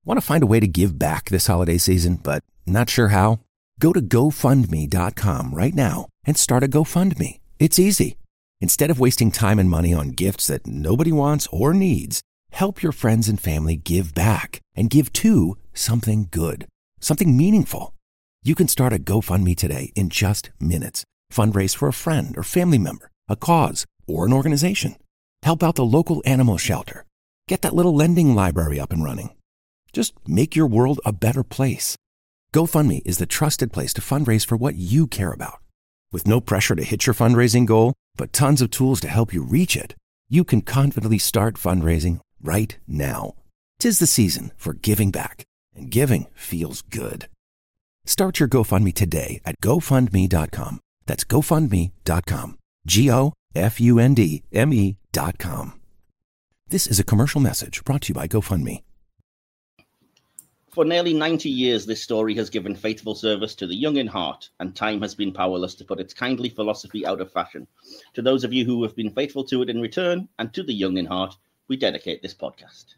Want to find a way to give back this holiday season, but not sure how? Go to GoFundMe.com right now and start a GoFundMe. It's easy. Instead of wasting time and money on gifts that nobody wants or needs, help your friends and family give back and give to something good, something meaningful. You can start a GoFundMe today in just minutes. Fundraise for a friend or family member, a cause, or an organization. Help out the local animal shelter. Get that little lending library up and running. Just make your world a better place. GoFundMe is the trusted place to fundraise for what you care about. With no pressure to hit your fundraising goal, but tons of tools to help you reach it, you can confidently start fundraising right now. 'Tis the season for giving back, and giving feels good. Start your GoFundMe today at GoFundMe.com. That's GoFundMe.com. GoFundMe.com. This is a commercial message brought to you by GoFundMe. For nearly 90 years, this story has given faithful service to the young in heart, and time has been powerless to put its kindly philosophy out of fashion. To those of you who have been faithful to it in return, and to the young in heart, we dedicate this podcast.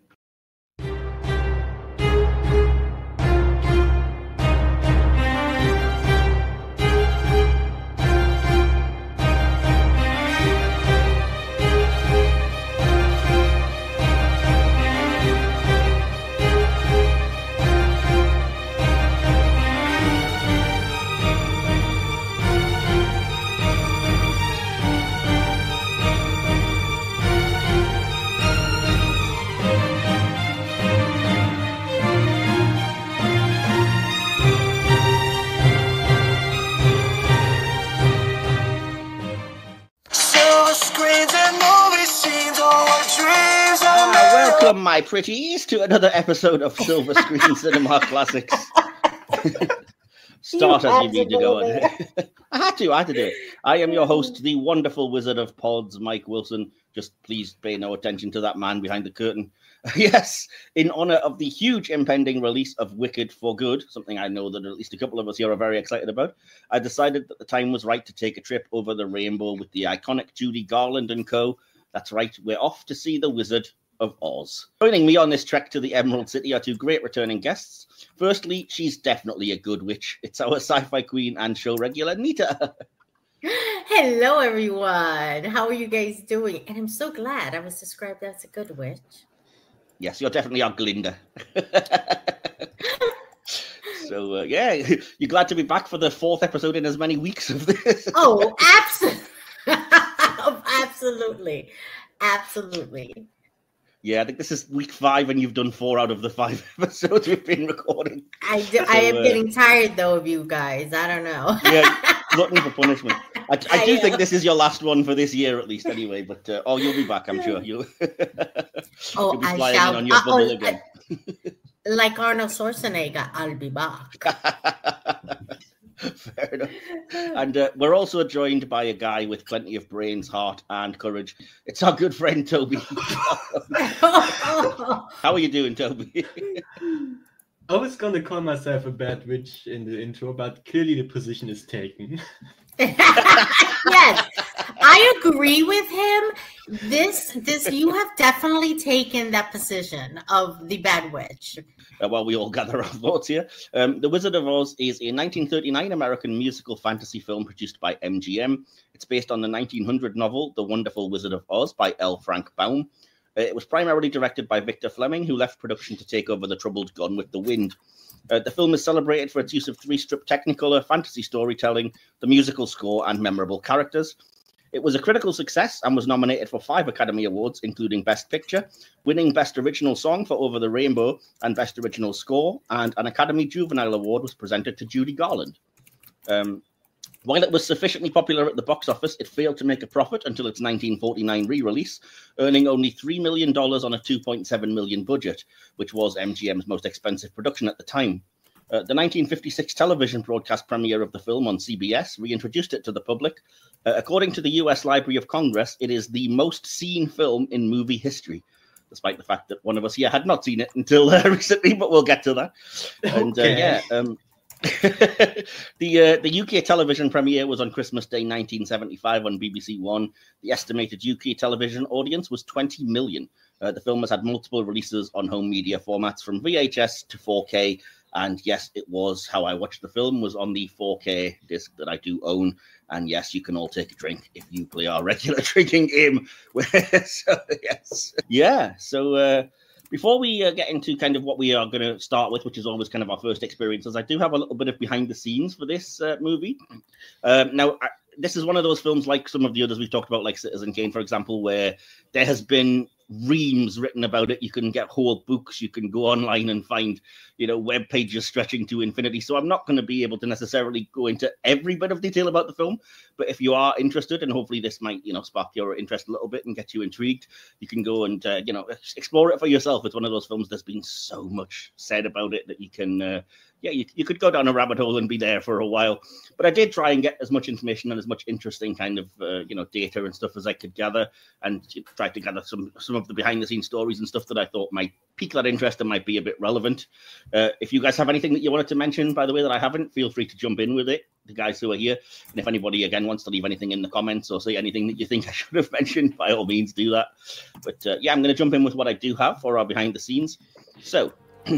Welcome, my pretties, to another episode of Silver Screen Cinema Classics. Start as you need to go on. I had to do it. I am your host, the wonderful Wizard of Pods, Mike Wilson. Just please pay no attention to that man behind the curtain. Yes, in honor of the huge impending release of Wicked for Good, something I know that at least a couple of us here are very excited about, I decided that the time was right to take a trip over the rainbow with the iconic Judy Garland and co. That's right, we're off to see The Wizard of Oz. Joining me on this trek to the Emerald City are two great returning guests. Firstly, she's definitely a good witch. It's our sci-fi queen and show regular, Nita. Hello, everyone. How are you guys doing? And I'm so glad I was described as a good witch. Yes, you're definitely our Glinda. So, yeah, you're glad to be back for the fourth episode in as many weeks of this. Oh, absolutely. Absolutely. Yeah, I think this is week 5 and you've done 4 out of the 5 episodes we've been recording. I am getting tired, though, of you guys. I don't know. Yeah, glutton for punishment. I do think this is your last one for this year, at least, anyway. But, you'll be back, I'm sure. You'll be flying in on your bubble again. Like Arnold Schwarzenegger, I'll be back. Fair enough. And we're also joined by a guy with plenty of brains, heart, and courage. It's our good friend, Toby. How are you doing, Toby? I was going to call myself a bad witch in the intro, but clearly the position is taken. Yes, I agree with him. This you have definitely taken that position of the bad witch. While we all gather our thoughts here, The Wizard of Oz is a 1939 American musical fantasy film produced by MGM. It's based on the 1900 novel The Wonderful Wizard of Oz by L. Frank Baum. It was primarily directed by Victor Fleming, who left production to take over the troubled Gone with the Wind. The film is celebrated for its use of 3-strip Technicolor fantasy storytelling, the musical score, and memorable characters. It was a critical success and was nominated for 5 Academy Awards, including Best Picture, winning Best Original Song for Over the Rainbow and Best Original Score, and an Academy Juvenile Award was presented to Judy Garland. While it was sufficiently popular at the box office, it failed to make a profit until its 1949 re-release, earning only $3 million on a $2.7 million budget, which was MGM's most expensive production at the time. The 1956 television broadcast premiere of the film on CBS reintroduced it to the public. According to the US Library of Congress, it is the most seen film in movie history, despite the fact that one of us here had not seen it until recently, but we'll get to that. And the UK television premiere was on Christmas Day 1975 on BBC One. The estimated UK television audience was 20 million. The film has had multiple releases on home media formats from VHS to 4K. And yes, it was how I watched the film, was on the 4K disc that I do own. And yes, you can all take a drink if you play our regular drinking game. So, yes. Yeah, so before we get into kind of what we are going to start with, which is always kind of our first experiences, I do have a little bit of behind the scenes for this movie. Now, this is one of those films like some of the others we've talked about, like Citizen Kane, for example, where there has been reams written about it. You can get whole books. You can go online and find, web pages stretching to infinity. So I'm not going to be able to necessarily go into every bit of detail about the film. But if you are interested, and hopefully this might, spark your interest a little bit and get you intrigued, you can go and, explore it for yourself. It's one of those films there's been so much said about it that you can, you could go down a rabbit hole and be there for a while. But I did try and get as much information and as much interesting kind of, data and stuff as I could gather, and try to gather some of the behind the scenes stories and stuff that I thought might pique that interest and might be a bit relevant. If you guys have anything that you wanted to mention, by the way, that I haven't, feel free to jump in with it, the guys who are here. And if anybody, again, wants to leave anything in the comments or say anything that you think I should have mentioned, by all means, do that. But I'm going to jump in with what I do have for our behind the scenes. So,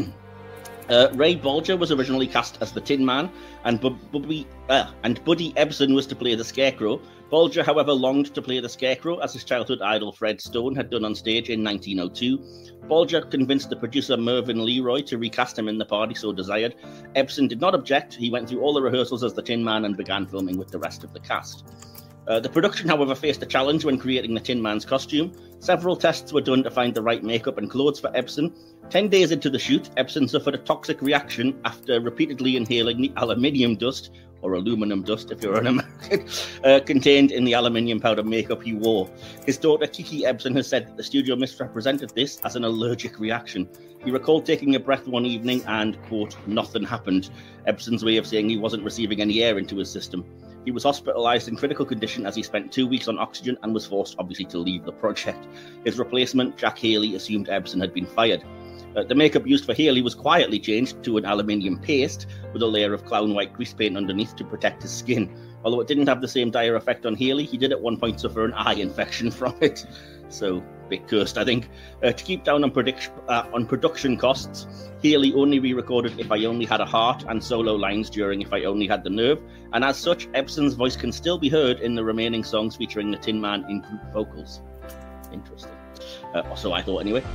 Ray Bolger was originally cast as the Tin Man, and Buddy Ebsen was to play the Scarecrow. Bolger, however, longed to play the Scarecrow, as his childhood idol Fred Stone had done on stage in 1902. Bolger convinced the producer Mervyn Leroy to recast him in the part he so desired. Ebsen did not object. He went through all the rehearsals as the Tin Man and began filming with the rest of the cast. The production, however, faced a challenge when creating the Tin Man's costume. Several tests were done to find the right makeup and clothes for Ebsen. 10 days into the shoot, Ebsen suffered a toxic reaction after repeatedly inhaling the aluminium dust, or aluminum dust if you're an American, contained in the aluminium powder makeup he wore. His daughter Kiki Ebsen has said that the studio misrepresented this as an allergic reaction. He recalled taking a breath one evening and, quote, nothing happened. Ebsen's way of saying he wasn't receiving any air into his system. He was hospitalized in critical condition as he spent 2 weeks on oxygen and was forced, obviously, to leave the project. His replacement, Jack Haley, assumed Ebsen had been fired. The makeup used for Haley was quietly changed to an aluminium paste with a layer of clown white grease paint underneath to protect his skin. Although it didn't have the same dire effect on Haley, he did at one point suffer an eye infection from it. So, bit cursed, I think. To keep down on production costs, Haley only re-recorded If I Only Had a Heart and solo lines during If I Only Had the Nerve, and as such, Ebsen's voice can still be heard in the remaining songs featuring the Tin Man in group vocals. Interesting. So I thought, anyway.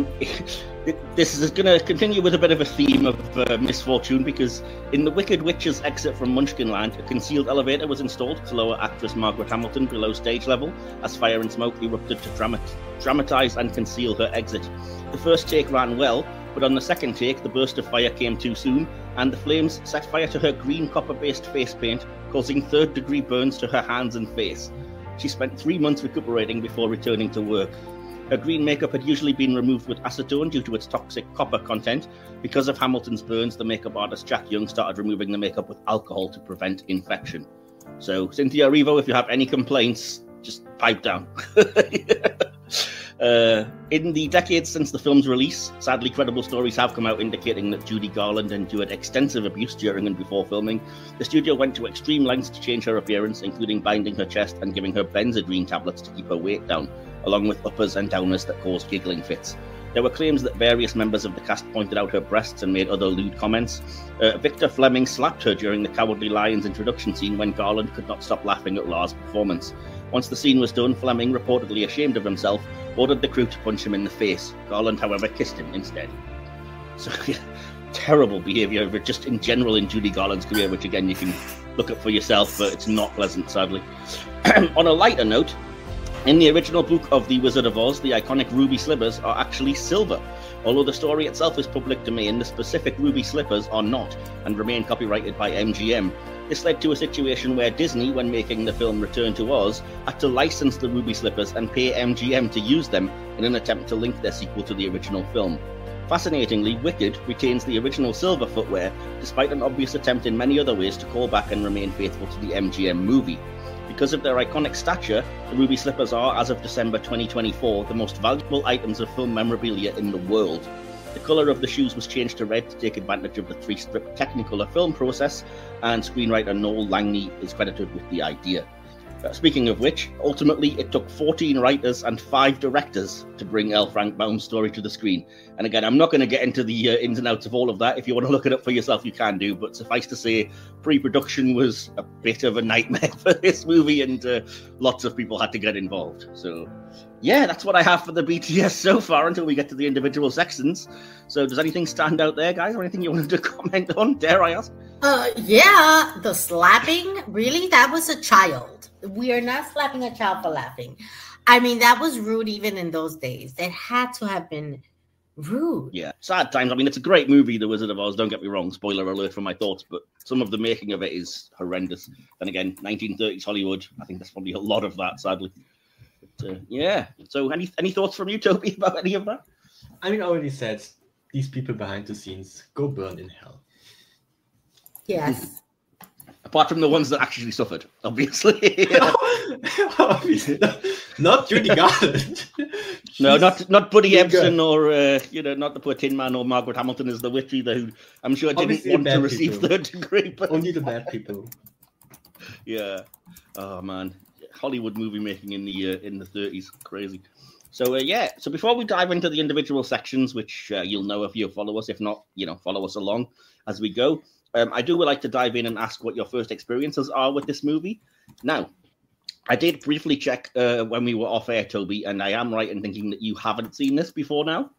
This is going to continue with a bit of a theme of misfortune, because in the Wicked Witch's exit from Munchkinland, a concealed elevator was installed to lower actress Margaret Hamilton below stage level as fire and smoke erupted to dramatize and conceal her exit. The first take ran well, but on the second take, the burst of fire came too soon, and the flames set fire to her green copper-based face paint, causing third-degree burns to her hands and face. She spent 3 months recuperating before returning to work. Her green makeup had usually been removed with acetone due to its toxic copper content. Because of Hamilton's burns, the makeup artist Jack Young started removing the makeup with alcohol to prevent infection. So, Cynthia Erivo, if you have any complaints, just pipe down. In the decades since the film's release, sadly credible stories have come out indicating that Judy Garland endured extensive abuse during and before filming. The studio went to extreme lengths to change her appearance, including binding her chest and giving her Benzedrine tablets to keep her weight down, along with uppers and downers that caused giggling fits. There were claims that various members of the cast pointed out her breasts and made other lewd comments. Victor Fleming slapped her during the Cowardly Lions introduction scene when Garland could not stop laughing at Lars' performance. Once the scene was done, Fleming, reportedly ashamed of himself, ordered the crew to punch him in the face. Garland, however, kissed him instead. So, terrible behaviour, but just in general in Judy Garland's career, which again you can look up for yourself, but it's not pleasant, sadly. On a lighter note, in the original book of The Wizard of Oz, the iconic ruby slippers are actually silver. Although the story itself is public domain, the specific ruby slippers are not, and remain copyrighted by MGM. This led to a situation where Disney, when making the film Return to Oz, had to license the ruby slippers and pay MGM to use them in an attempt to link their sequel to the original film. Fascinatingly, Wicked retains the original silver footwear, despite an obvious attempt in many other ways to call back and remain faithful to the MGM movie. Because of their iconic stature, the ruby slippers are, as of December 2024, the most valuable items of film memorabilia in the world. The colour of the shoes was changed to red to take advantage of the 3-strip Technicolor film process, and screenwriter Noel Langley is credited with the idea. Speaking of which, ultimately it took 14 writers and 5 directors to bring L. Frank Baum's story to the screen. And again, I'm not going to get into the ins and outs of all of that. If you want to look it up for yourself, you can do. But suffice to say, pre-production was a bit of a nightmare for this movie, and lots of people had to get involved. So, yeah, that's what I have for the BTS so far until we get to the individual sections. So does anything stand out there, guys, or anything you wanted to comment on, dare I ask? Yeah, the slapping, really? That was a child. We are not slapping a child for laughing. I mean, that was rude even in those days. It had to have been rude. Yeah, sad times. I mean, it's a great movie, The Wizard of Oz, don't get me wrong. Spoiler alert for my thoughts, but some of the making of it is horrendous. Then again, 1930s Hollywood, I think there's probably a lot of that, sadly. But, yeah, so any thoughts from you, Toby, about any of that? I mean, I already said, these people behind the scenes, go burn in hell. Yes. Apart from the ones that actually suffered, obviously. Obviously. Not Judy Garland. No, not Buddy Ebsen or, not the poor Tin Man or Margaret Hamilton as the witch either, who I'm sure didn't Obviously want to bad receive people. third degree. But... Only the bad people. Yeah. Oh, man. Hollywood movie making in the 30s. Crazy. So, yeah. So before we dive into the individual sections, which you'll know if you follow us. If not, follow us along as we go. I would like to dive in and ask what your first experiences are with this movie. Now, I did briefly check when we were off air, Toby, and I am right in thinking that you haven't seen this before now?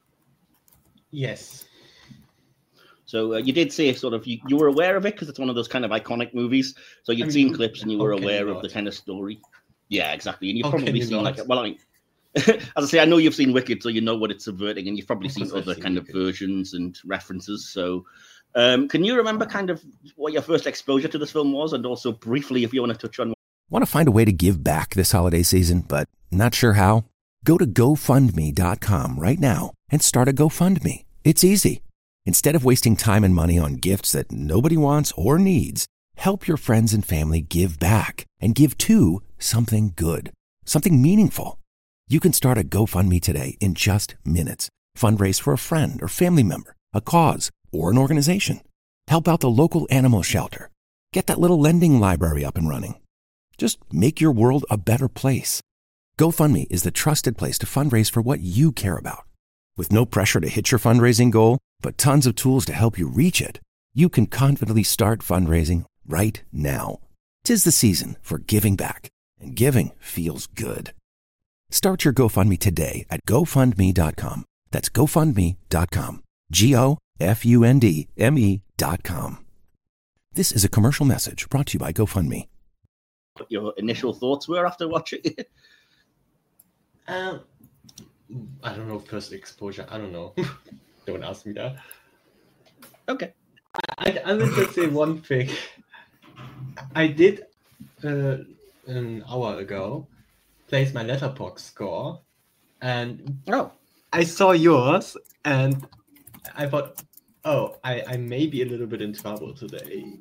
Yes. So you did say sort of you were aware of it because it's one of those kind of iconic movies. So you'd seen clips and you were aware of the kind of story. Yeah, exactly. And you've probably seen as I say, I know you've seen Wicked, so you know what it's subverting, and you've probably seen other kind of versions and references. So can you remember kind of what your first exposure to this film was? And also briefly, if you want to touch on... Want to find a way to give back this holiday season, but not sure how? Go to GoFundMe.com right now and start a GoFundMe. It's easy. Instead of wasting time and money on gifts that nobody wants or needs, help your friends and family give back and give to something good, something meaningful. You can start a GoFundMe today in just minutes. Fundraise for a friend or family member, a cause, or an organization. Help out the local animal shelter. Get that little lending library up and running. Just make your world a better place. GoFundMe is the trusted place to fundraise for what you care about. With no pressure to hit your fundraising goal, but tons of tools to help you reach it, you can confidently start fundraising right now. 'Tis the season for giving back, and giving feels good. Start your GoFundMe today at GoFundMe.com. That's GoFundMe.com. GoFundMe.com. This is a commercial message brought to you by GoFundMe. What your initial thoughts were after watching it? I don't know, first exposure. I don't know. Don't ask me that. Okay. I will just say one thing. I did, an hour ago, place my Letterboxd score, and I saw yours, and I thought, I may be a little bit in trouble today.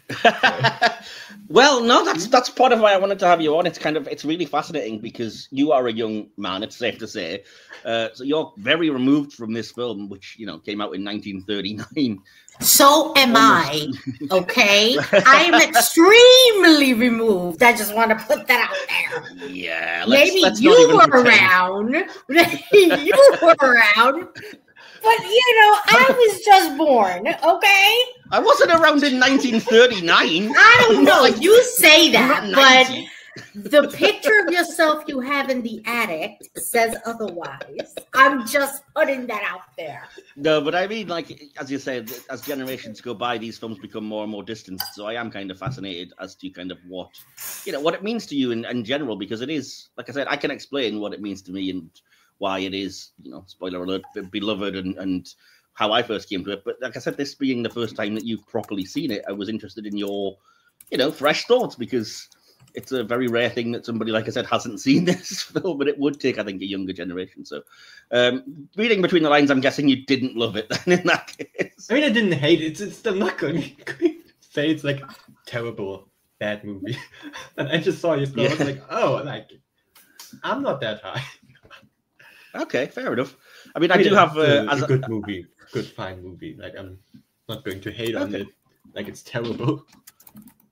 Well, no, that's part of why I wanted to have you on. It's really fascinating because you are a young man, it's safe to say. So you're very removed from this film, which came out in 1939. So am I. Okay, I am extremely removed. I just want to put that out there. Yeah, maybe you were around. You were around. But, I was just born, okay? I wasn't around in 1939. I don't know. You say that, but the picture of yourself you have in the attic says otherwise. I'm just putting that out there. No, but I mean, as you said, as generations go by, these films become more and more distant. So I am kind of fascinated as to kind of what it means to you in general, because it is, like I said, I can explain what it means to me and why it is, spoiler alert, beloved and how I first came to it. But like I said, this being the first time that you've properly seen it, I was interested in your, fresh thoughts, because it's a very rare thing that somebody, like I said, hasn't seen this film, but it would take, I think, a younger generation. So reading between the lines, I'm guessing you didn't love it then in that case. I mean, I didn't hate it. It's still not going to say it's like terrible, bad movie. And I just saw your film. I was like, I'm not that high. Okay, fair enough. I do have a good movie, good fine movie. I'm not going to hate on it like it's terrible.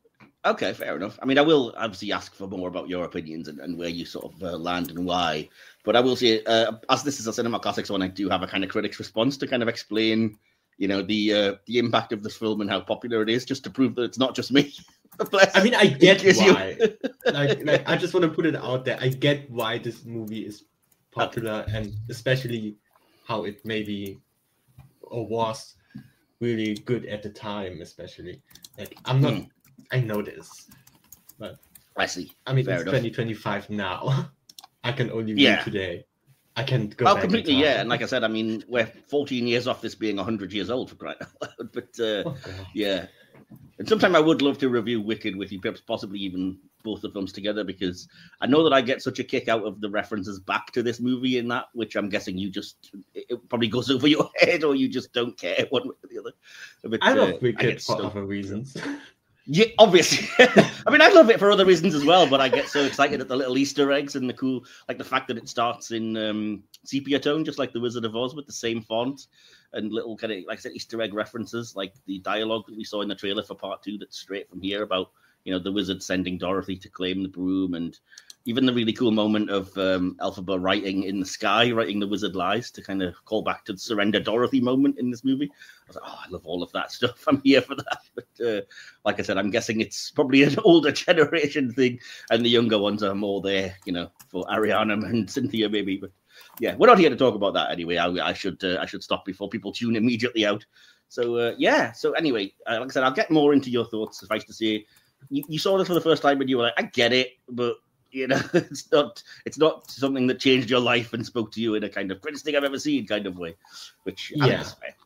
Okay, fair enough. I mean, I will obviously ask for more about your opinions and where you sort of land and why. But I will say, as this is a Cinema Classics one, I do have a kind of critic's response to kind of explain, the impact of this film and how popular it is, just to prove that it's not just me. I mean, I get why. like, I just want to put it out there. I get why this movie is popular, and especially how it maybe or was really good at the time, especially. Like, I'm not. I know this, but I see. I mean, Fair it's enough. 2025 now. I can only read today. I can't go back completely, in time. yeah. And like I said, I mean, we're 14 years off this being 100 years old, for crying out loud. But yeah. And sometime I would love to review Wicked with you, perhaps possibly even both the films together, because I know that I get such a kick out of the references back to this movie in that, which I'm guessing it probably goes over your head, or you just don't care one way or the other. But, I love Wicked for other reasons. Yeah, obviously. I mean, I love it for other reasons as well, but I get so excited at the little Easter eggs and the cool, like the fact that it starts in sepia tone, just like The Wizard of Oz, with the same font and little kind of, like I said, Easter egg references, like the dialogue that we saw in the trailer for part 2 that's straight from here about, the wizard sending Dorothy to claim the broom, and even the really cool moment of Elphaba writing in the sky, writing The Wizard Lies to kind of call back to the Surrender Dorothy moment in this movie. I was like, I love all of that stuff. I'm here for that. But like I said, I'm guessing it's probably an older generation thing, and the younger ones are more there, for Ariana and Cynthia maybe. But yeah, we're not here to talk about that anyway. I should stop before people tune immediately out. So yeah. So anyway, like I said, I'll get more into your thoughts. Suffice to say, you saw this for the first time and you were like, I get it, but it's not something that changed your life and spoke to you in a kind of greatest thing I've ever seen kind of way, which I respect.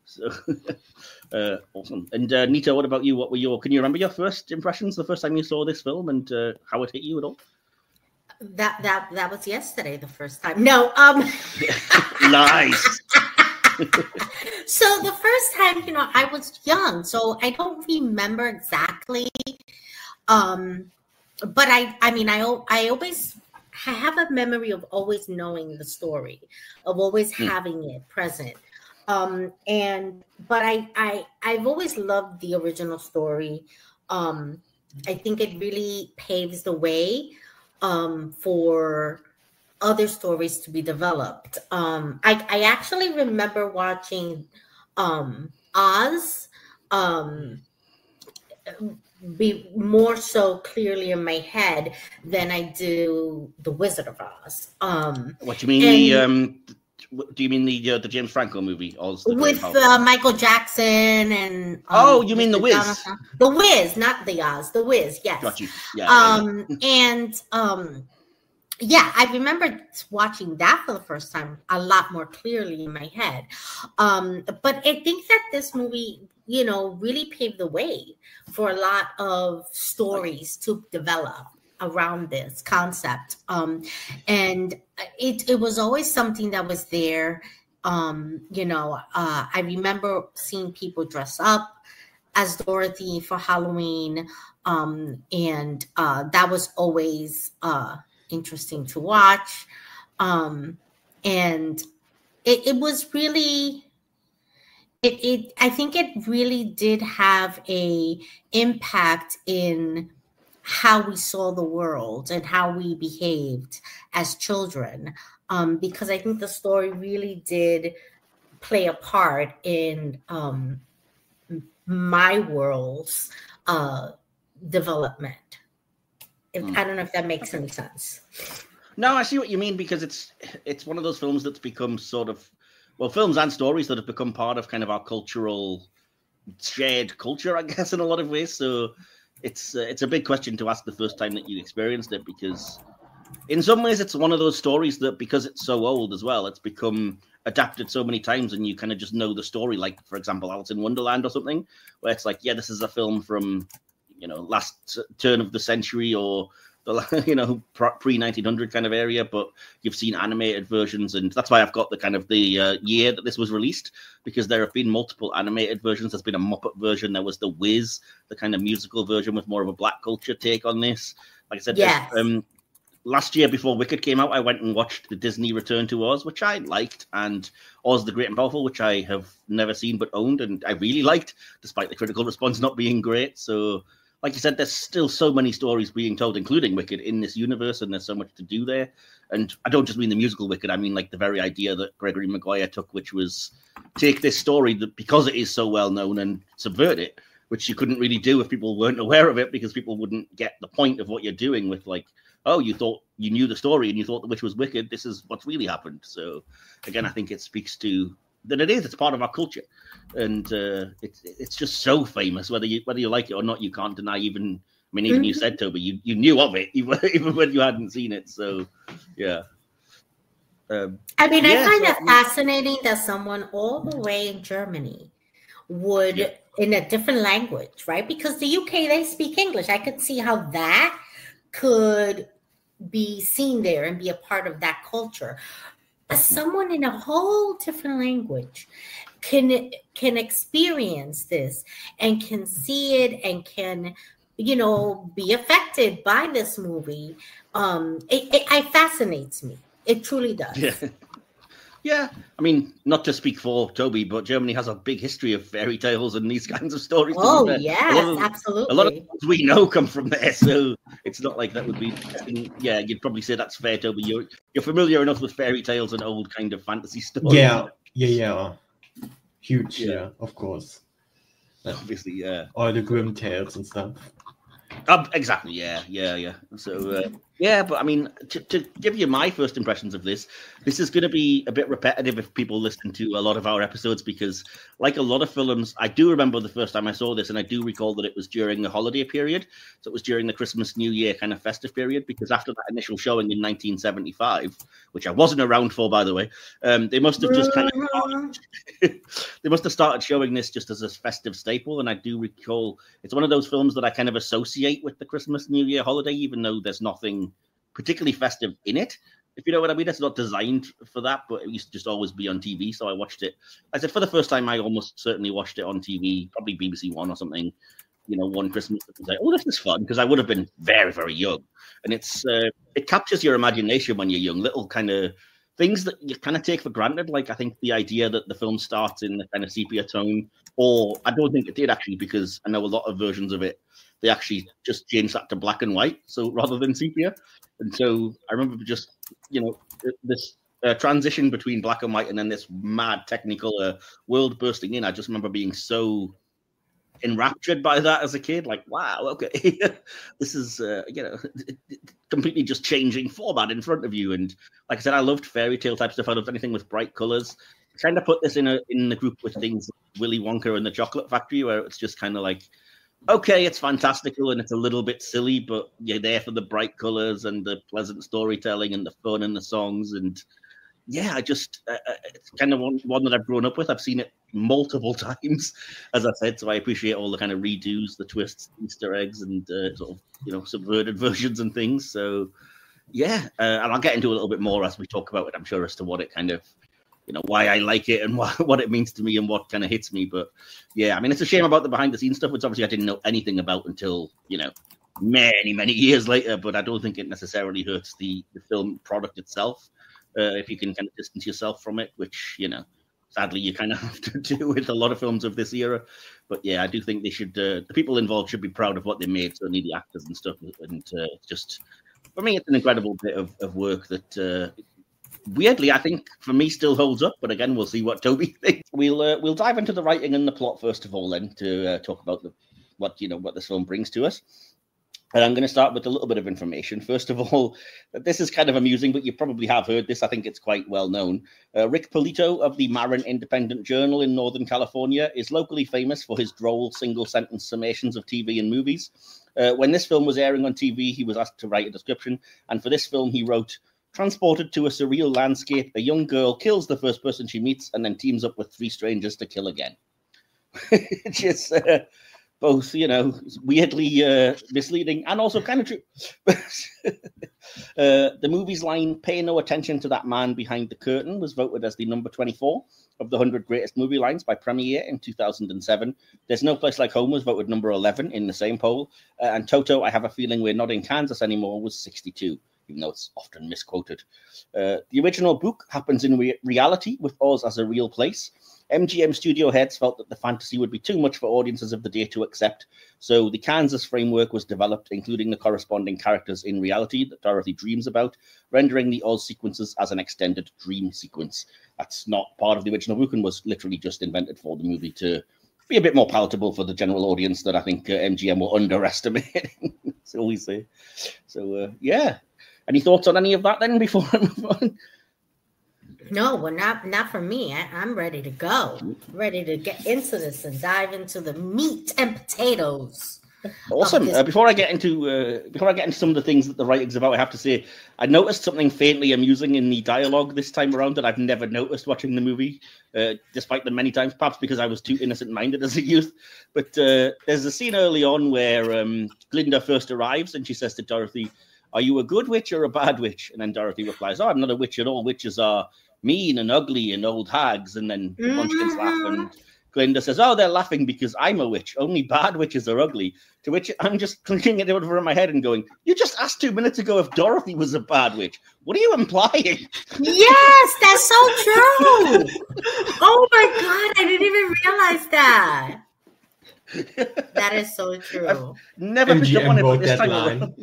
So awesome. And Nita, what about you? Can you remember your first impressions the first time you saw this film and how it hit you at all? That was yesterday, the first time. No, Nice. So the first time, I was young, so I don't remember exactly. But I mean, I always have a memory of always knowing the story, of always having it present. But I've always loved the original story. I think it really paves the way for other stories to be developed. I actually remember watching Oz be more so clearly in my head than I do The Wizard of Oz. What do you mean? Do you mean the James Franco movie? Oz, with Michael Jackson and you mean The Wiz? Jonathan. The Wiz, not the Oz. The Wiz, yes. Got you. Yeah. Yeah, I remember watching that for the first time a lot more clearly in my head. But I think that this movie, really paved the way for a lot of stories to develop around this concept. And it was always something that was there. I remember seeing people dress up as Dorothy for Halloween. And that was always interesting to watch. And it was really, I think it really did have a impact in how we saw the world and how we behaved as children. Because I think the story really did play a part in my world's development. I don't know if that makes any sense. No, I see what you mean, because it's one of those films that's become sort of, films and stories that have become part of kind of our cultural shared culture, I guess, in a lot of ways. So it's a big question to ask the first time that you experienced it, because in some ways it's one of those stories that, because it's so old as well, it's become adapted so many times and you kind of just know the story. Like, for example, Alice in Wonderland or something, where it's like, yeah, this is a film from, last turn of the century or the, pre-1900 kind of area, but you've seen animated versions, and that's why I've got the kind of the year that this was released, because there have been multiple animated versions. There's been a Muppet version, there was The Wiz, the kind of musical version with more of a black culture take on this. Like I said, yes. Last year before Wicked came out, I went and watched the Disney Return to Oz, which I liked, and Oz the Great and Powerful, which I have never seen but owned, and I really liked, despite the critical response not being great. So like you said, there's still so many stories being told, including Wicked, in this universe, and there's so much to do there. And I don't just mean the musical Wicked, I mean like the very idea that Gregory Maguire took, which was take this story that because it is so well known and subvert it, which you couldn't really do if people weren't aware of it, because people wouldn't get the point of what you're doing with like, oh, you thought you knew the story and you thought the witch was wicked. This is what's really happened. So again, I think it speaks to that it's part of our culture, and it's just so famous. Whether you like it or not, you can't deny. Even you said, Toby, you knew of it even when you hadn't seen it. So yeah. I find it fascinating that someone all the way in Germany would in a different language, right? Because the UK, they speak English. I could see how that could be seen there and be a part of that culture. But someone in a whole different language can experience this and can see it and can, be affected by this movie. It fascinates me. It truly does. Yeah. Not to speak for Toby, but Germany has a big history of fairy tales and these kinds of stories. Oh, yes, absolutely. A lot of things we know come from there, so it's not like that would be. Yeah, you'd probably say that's fair, Toby. You're familiar enough with fairy tales and old kind of fantasy stories. Yeah. Huge, of course. Obviously, yeah. All the Grimm tales and stuff. Exactly, yeah. So, but to give you my first impressions of this is going to be a bit repetitive if people listen to a lot of our episodes, because like a lot of films, I do remember the first time I saw this, and I do recall that it was during the holiday period. So it was during the Christmas, New Year kind of festive period, because after that initial showing in 1975, which I wasn't around for, by the way, they must have just kind of started showing this just as a festive staple. And I do recall it's one of those films that I kind of associate with the Christmas, New Year holiday, even though there's nothing particularly festive in it, if you know what I mean. It's not designed for that, but it used to just always be on TV. So I watched it. I said for the first time, I almost certainly watched it on TV, probably BBC One or something, one Christmas. I was like, oh, this is fun, because I would have been very, very young. And it captures your imagination when you're young, little kind of things that you kind of take for granted. Like, I think the idea that the film starts in the kind of sepia tone, or I don't think it did actually, because I know a lot of versions of it, they actually just changed that to black and white, so rather than sepia. And so I remember just, this transition between black and white and then this mad technical world bursting in. I just remember being so enraptured by that as a kid. Like, wow, okay, this is, completely just changing format in front of you. And like I said, I loved fairy tale type stuff. I loved anything with bright colors. I kind of put this in the group with things like Willy Wonka and the Chocolate Factory, where it's just kind of like, okay, it's fantastical and it's a little bit silly, but you're there for the bright colors and the pleasant storytelling and the fun and the songs. And yeah, it's kind of one that I've grown up with. I've seen it multiple times, as I said, so I appreciate all the kind of redos, the twists, Easter eggs, and sort of, subverted versions and things. So yeah, and I'll get into a little bit more as we talk about it, I'm sure, as to what it kind of, why I like it and what it means to me and what kind of hits me. But yeah, it's a shame about the behind the scenes stuff, which obviously I didn't know anything about until, many, many years later. But I don't think it necessarily hurts the film product itself, if you can kind of distance yourself from it, which, sadly you kind of have to do with a lot of films of this era. But yeah, I do think they should, the people involved should be proud of what they made, certainly the actors and stuff. And just, for me, it's an incredible bit of work that, weirdly, I think for me still holds up, but again, we'll see what Toby thinks. We'll dive into the writing and the plot first of all, then to talk about what this film brings to us. And I'm going to start with a little bit of information. First of all, this is kind of amusing, but you probably have heard this. I think it's quite well known. Rick Polito of the Marin Independent Journal in Northern California is locally famous for his droll single-sentence summations of TV and movies. When this film was airing on TV, he was asked to write a description, and for this film, he wrote, "Transported to a surreal landscape, a young girl kills the first person she meets and then teams up with 3 strangers to kill again." Which is both, weirdly misleading and also kind of true. The movie's line, "Pay no attention to that man behind the curtain," was voted as the number 24 of the 100 greatest movie lines by Premiere in 2007. "There's No Place Like Home" was voted number 11 in the same poll. And Toto, "I Have a Feeling We're Not in Kansas Anymore" was 62. Even though it's often misquoted. The original book happens in reality with Oz as a real place. MGM studio heads felt that the fantasy would be too much for audiences of the day to accept, so the Kansas framework was developed, including the corresponding characters in reality that Dorothy dreams about, rendering the Oz sequences as an extended dream sequence. That's not part of the original book and was literally just invented for the movie to be a bit more palatable for the general audience that I think MGM were underestimating. That's all we say. So, yeah. Any thoughts on any of that then before I move on? No, well, not for me. I'm ready to go. Ready to get into this and dive into the meat and potatoes. Awesome. Before I get into some of the things that the writing's about, I have to say I noticed something faintly amusing in the dialogue this time around that I've never noticed watching the movie, despite them many times, perhaps because I was too innocent-minded as a youth. But there's a scene early on where Glinda first arrives and she says to Dorothy, "Are you a good witch or a bad witch?" And then Dorothy replies, "Oh, I'm not a witch at all. Witches are mean and ugly and old hags." And then the Munchkins laugh and Glinda says, "Oh, they're laughing because I'm a witch. Only bad witches are ugly." To which I'm just clicking it over in my head and going, "You just asked 2 minutes ago if Dorothy was a bad witch. What are you implying?" Yes, that's so true. Oh my God, I didn't even realize that. That is so true. I've never picked up on it, but this time around.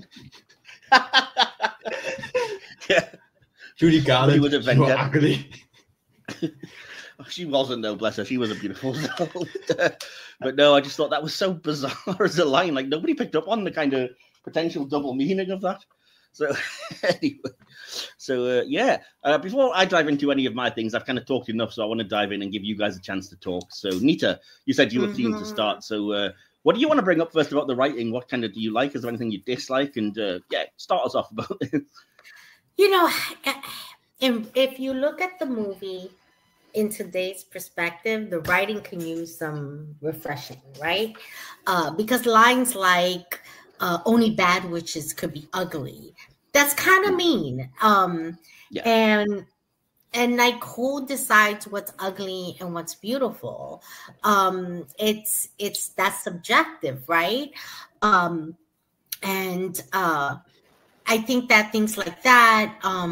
Yeah. Judy Garland, you were ugly. She wasn't, though, bless her. She was a beautiful soul. But no, I just thought that was so bizarre as a line. Like, nobody picked up on the kind of potential double meaning of that. So, anyway. So, yeah. Before I dive into any of my things, I've kind of talked enough, so I want to dive in and give you guys a chance to talk. So, Nita, you said you were keen to start. So, what do you want to bring up first about the writing? What kind of do you like? Is there anything you dislike? And, yeah, start us off about this. You know, if you look at the movie in today's perspective, the writing can use some refreshing, right? Because lines like only bad witches could be ugly. That's kind of mean. Yeah. And like, who decides what's ugly and what's beautiful? It's that's subjective, right? I think that things like that,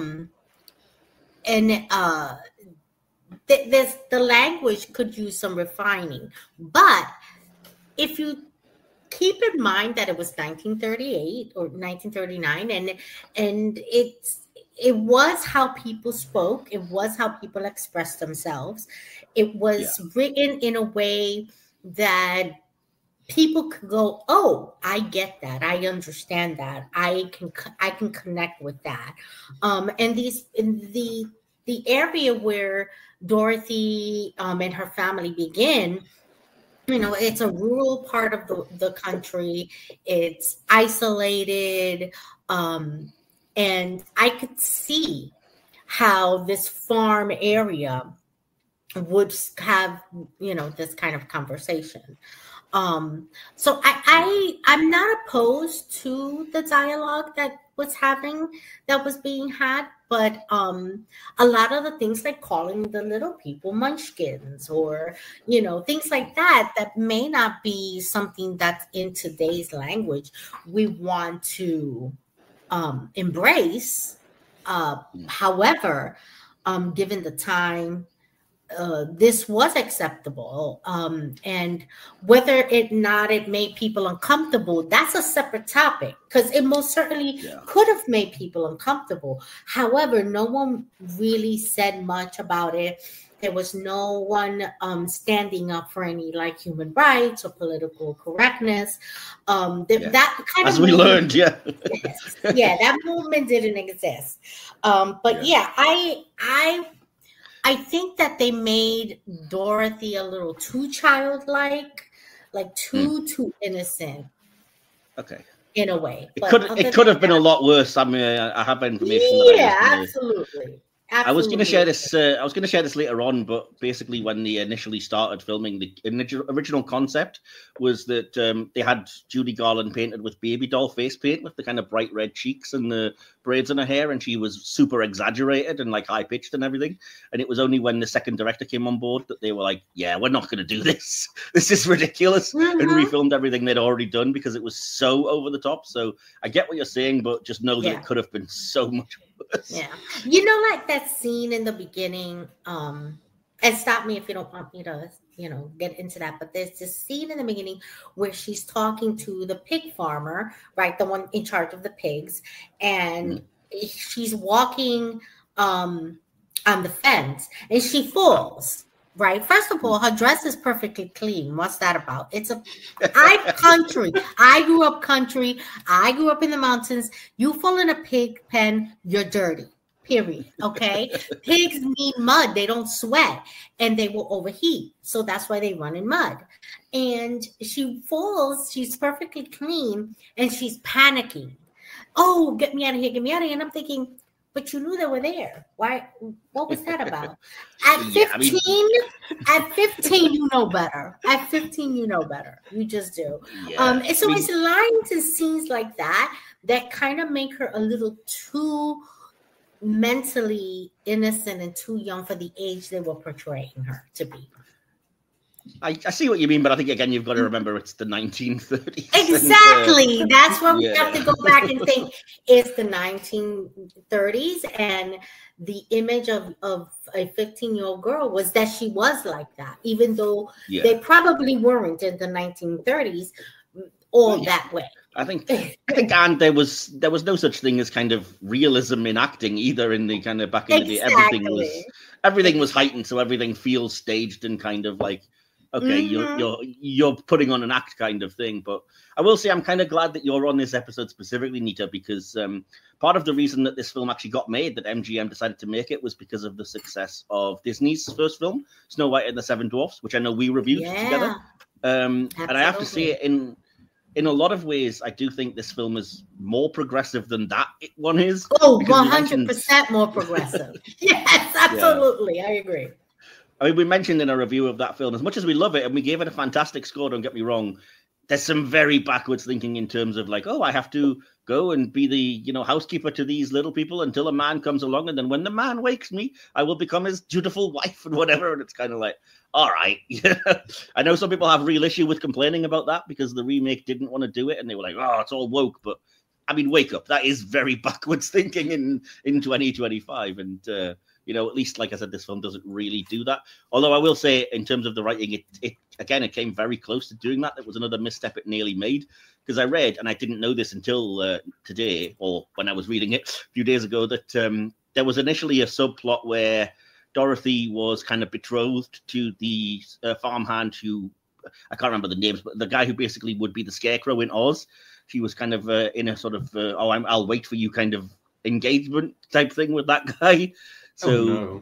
there's the language could use some refining, but if you keep in mind that it was 1938 or 1939, and it was how people spoke, it was how people expressed themselves, it was written in a way that people could go, "Oh, I get that. I understand that. I can connect with that." And the area where Dorothy and her family begin, you know, it's a rural part of the country. It's isolated, and I could see how this farm area would have, you know, this kind of conversation. So I'm not opposed to the dialogue that was being had, but a lot of the things like calling the little people munchkins, or, you know, things like that may not be something that's in today's language we want to embrace. However, given the time, this was acceptable, and whether it made people uncomfortable, that's a separate topic, because it most certainly could have made people uncomfortable. However, no one really said much about it. There was no one standing up for any like human rights or political correctness. That kind as of we learned, that movement didn't exist. But I think that they made Dorothy a little too childlike, like too innocent. Okay. In a way. It could have been a lot worse. I mean, I have information. Absolutely. I was going to share this. I was going to share this later on, but basically, when they initially started filming, the original concept was that they had Judy Garland painted with baby doll face paint, with the kind of bright red cheeks and the braids in her hair, and she was super exaggerated and like high pitched and everything. And it was only when the second director came on board that they were like, "Yeah, we're not going to do this. This is ridiculous," and refilmed everything they'd already done because it was so over the top. So I get what you're saying, but just know that it could have been so much worse. Yeah, you know, like that scene in the beginning, and And stop me if you don't want me to, get into that. But there's this scene in the beginning where she's talking to the pig farmer, right? The one in charge of the pigs. And she's walking on the fence and she falls. Right. First of all, her dress is perfectly clean. What's that about? Country. I grew up country. I grew up in the mountains. You fall in a pig pen, you're dirty. Period. Okay. Pigs need mud. They don't sweat and they will overheat. So that's why they run in mud. And she falls. She's perfectly clean and she's panicking. Oh, get me out of here. Get me out of here. And I'm thinking, but you knew they were there. Why? What was that about? At 15, at 15, you know better. At 15, you know better. You just do. Yeah. And so it's lines and scenes like that kind of make her a little too mentally innocent and too young for the age they were portraying her to be. I see what you mean, but I think, again, you've got to remember it's the 1930s. Exactly. That's where we have to go back and think it's the 1930s. And the image of a 15-year-old girl was that she was like that, even though they probably weren't in the 1930s that way. I think, and there was no such thing as kind of realism in acting either in the kind of back in the day. Everything was heightened, so everything feels staged and kind of like, okay, you're putting on an act kind of thing. But I will say I'm kind of glad that you're on this episode specifically, Nita, because part of the reason that this film actually got made, that MGM decided to make it, was because of the success of Disney's first film, Snow White and the Seven Dwarfs, which I know we reviewed together. And I have to say, in a lot of ways, I do think this film is more progressive than that one is. Oh, 100% more progressive. Yes, absolutely. I agree. I mean, we mentioned in a review of that film, as much as we love it and we gave it a fantastic score, don't get me wrong, there's some very backwards thinking in terms of like, oh, I have to go and be the, housekeeper to these little people until a man comes along. And then when the man wakes me, I will become his dutiful wife and whatever. And it's kind of like, all right. I know some people have real issue with complaining about that because the remake didn't want to do it. And they were like, oh, it's all woke. But I mean, wake up. That is very backwards thinking in 2025. And, at least, like I said, this film doesn't really do that. Although I will say, in terms of the writing, it came very close to doing that. It was another misstep it nearly made. Because I read, and I didn't know this until today, or when I was reading it a few days ago, that there was initially a subplot where Dorothy was kind of betrothed to the farmhand who, I can't remember the names, but the guy who basically would be the Scarecrow in Oz. She was kind of in a sort of, I'll wait for you kind of engagement type thing with that guy. So,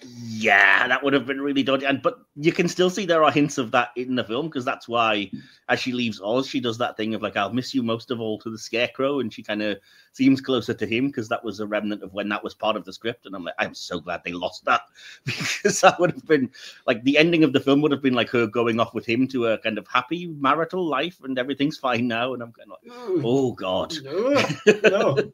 yeah, that would have been really dodgy. But you can still see there are hints of that in the film, because that's why, as she leaves Oz, she does that thing of like, I'll miss you most of all to the Scarecrow. And she kind of seems closer to him because that was a remnant of when that was part of the script. And I'm like, I'm so glad they lost that, because that would have been like the ending of the film would have been like her going off with him to a kind of happy marital life and everything's fine now. And I'm kind of like, oh, God. No.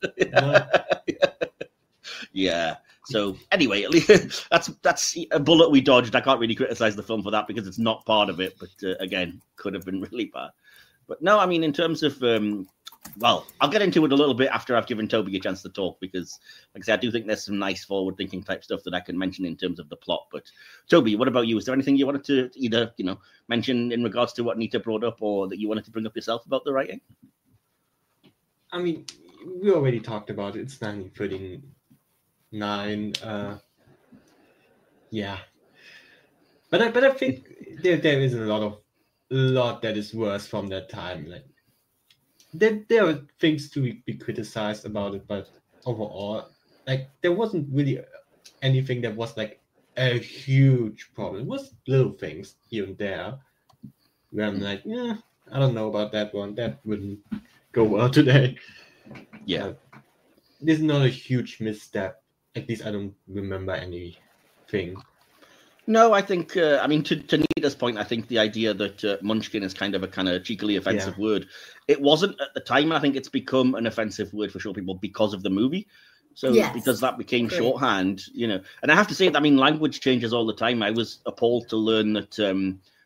Yeah. So anyway, at least that's a bullet we dodged. I can't really criticize the film for that because it's not part of it. But again, could have been really bad. But no, I mean, in terms of, well, I'll get into it a little bit after I've given Toby a chance to talk, because, like I said, I do think there's some nice forward-thinking type stuff that I can mention in terms of the plot. But Toby, what about you? Is there anything you wanted to either, mention in regards to what Nita brought up, or that you wanted to bring up yourself about the writing? I mean, we already talked about it. It's 1939. Yeah, but I think there is a lot that is worse from that time. Like there are things to be criticized about it, but overall, like there wasn't really anything that was like a huge problem. It was little things here and there where I'm like, I don't know about that one. That wouldn't go well today. Yeah, this is not a huge misstep. At least I don't remember anything. No, I think, to Nita's point, I think the idea that munchkin is kind of cheekily offensive word, it wasn't at the time. I think it's become an offensive word for short people because of the movie. So because that became shorthand, and I have to say that, language changes all the time. I was appalled to learn that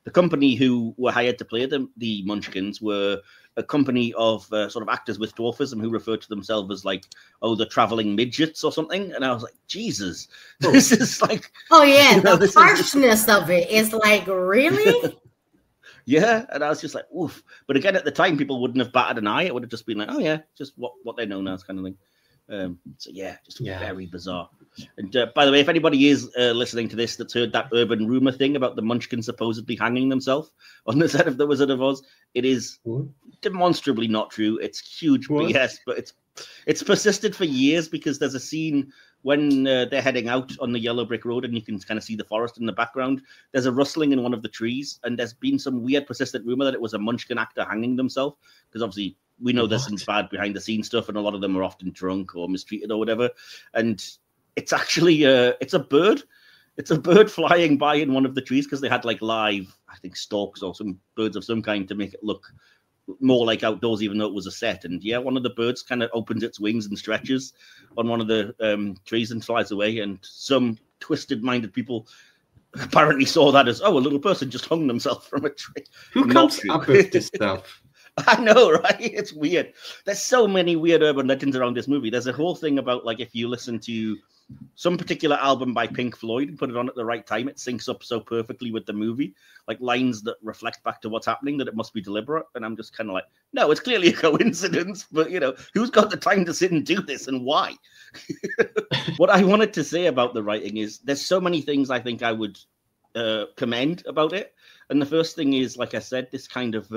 the company who were hired to play the Munchkins were a company of sort of actors with dwarfism who referred to themselves as like, the traveling midgets or something. And I was like, Jesus, this is like... Oh, yeah, the harshness of it is like, really? Yeah, and I was just like, oof. But again, at the time, people wouldn't have batted an eye. It would have just been like, oh, yeah, just what they know now, kind of thing. So, yeah, just very bizarre. And by the way, if anybody is listening to this that's heard that urban rumor thing about the Munchkins supposedly hanging themselves on the set of The Wizard of Oz, it is demonstrably not true. It's huge BS, but it's persisted for years because there's a scene when they're heading out on the yellow brick road and you can kind of see the forest in the background. There's a rustling in one of the trees, and there's been some weird persistent rumor that it was a Munchkin actor hanging themselves, because obviously we know there's some bad behind the scenes stuff, and a lot of them are often drunk or mistreated or whatever. And it's actually it's a bird. It's a bird flying by in one of the trees because they had like live, I think, storks or some birds of some kind to make it look more like outdoors, even though it was a set. And yeah, one of the birds kind of opens its wings and stretches on one of the trees and flies away. And some twisted-minded people apparently saw that as, a little person just hung themselves from a tree. Who comes up with this stuff? I know, right? It's weird. There's so many weird urban legends around this movie. There's a whole thing about, like, if you listen to some particular album by Pink Floyd and put it on at the right time, it syncs up so perfectly with the movie, like lines that reflect back to what's happening, that it must be deliberate. And I'm just kind of like, no, it's clearly a coincidence, but, who's got the time to sit and do this and why? What I wanted to say about the writing is there's so many things I think I would commend about it. And the first thing is, like I said, this kind of...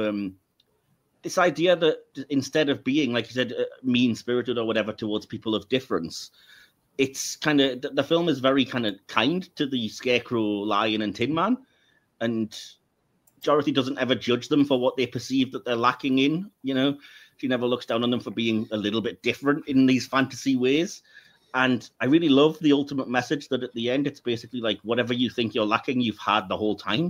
this idea that instead of being, like you said, mean-spirited or whatever towards people of difference, it's kind of, the film is very kind of kind to the Scarecrow, Lion, and Tin Man, and Dorothy doesn't ever judge them for what they perceive that they're lacking in, She never looks down on them for being a little bit different in these fantasy ways. And I really love the ultimate message that at the end, it's basically like, whatever you think you're lacking, you've had the whole time.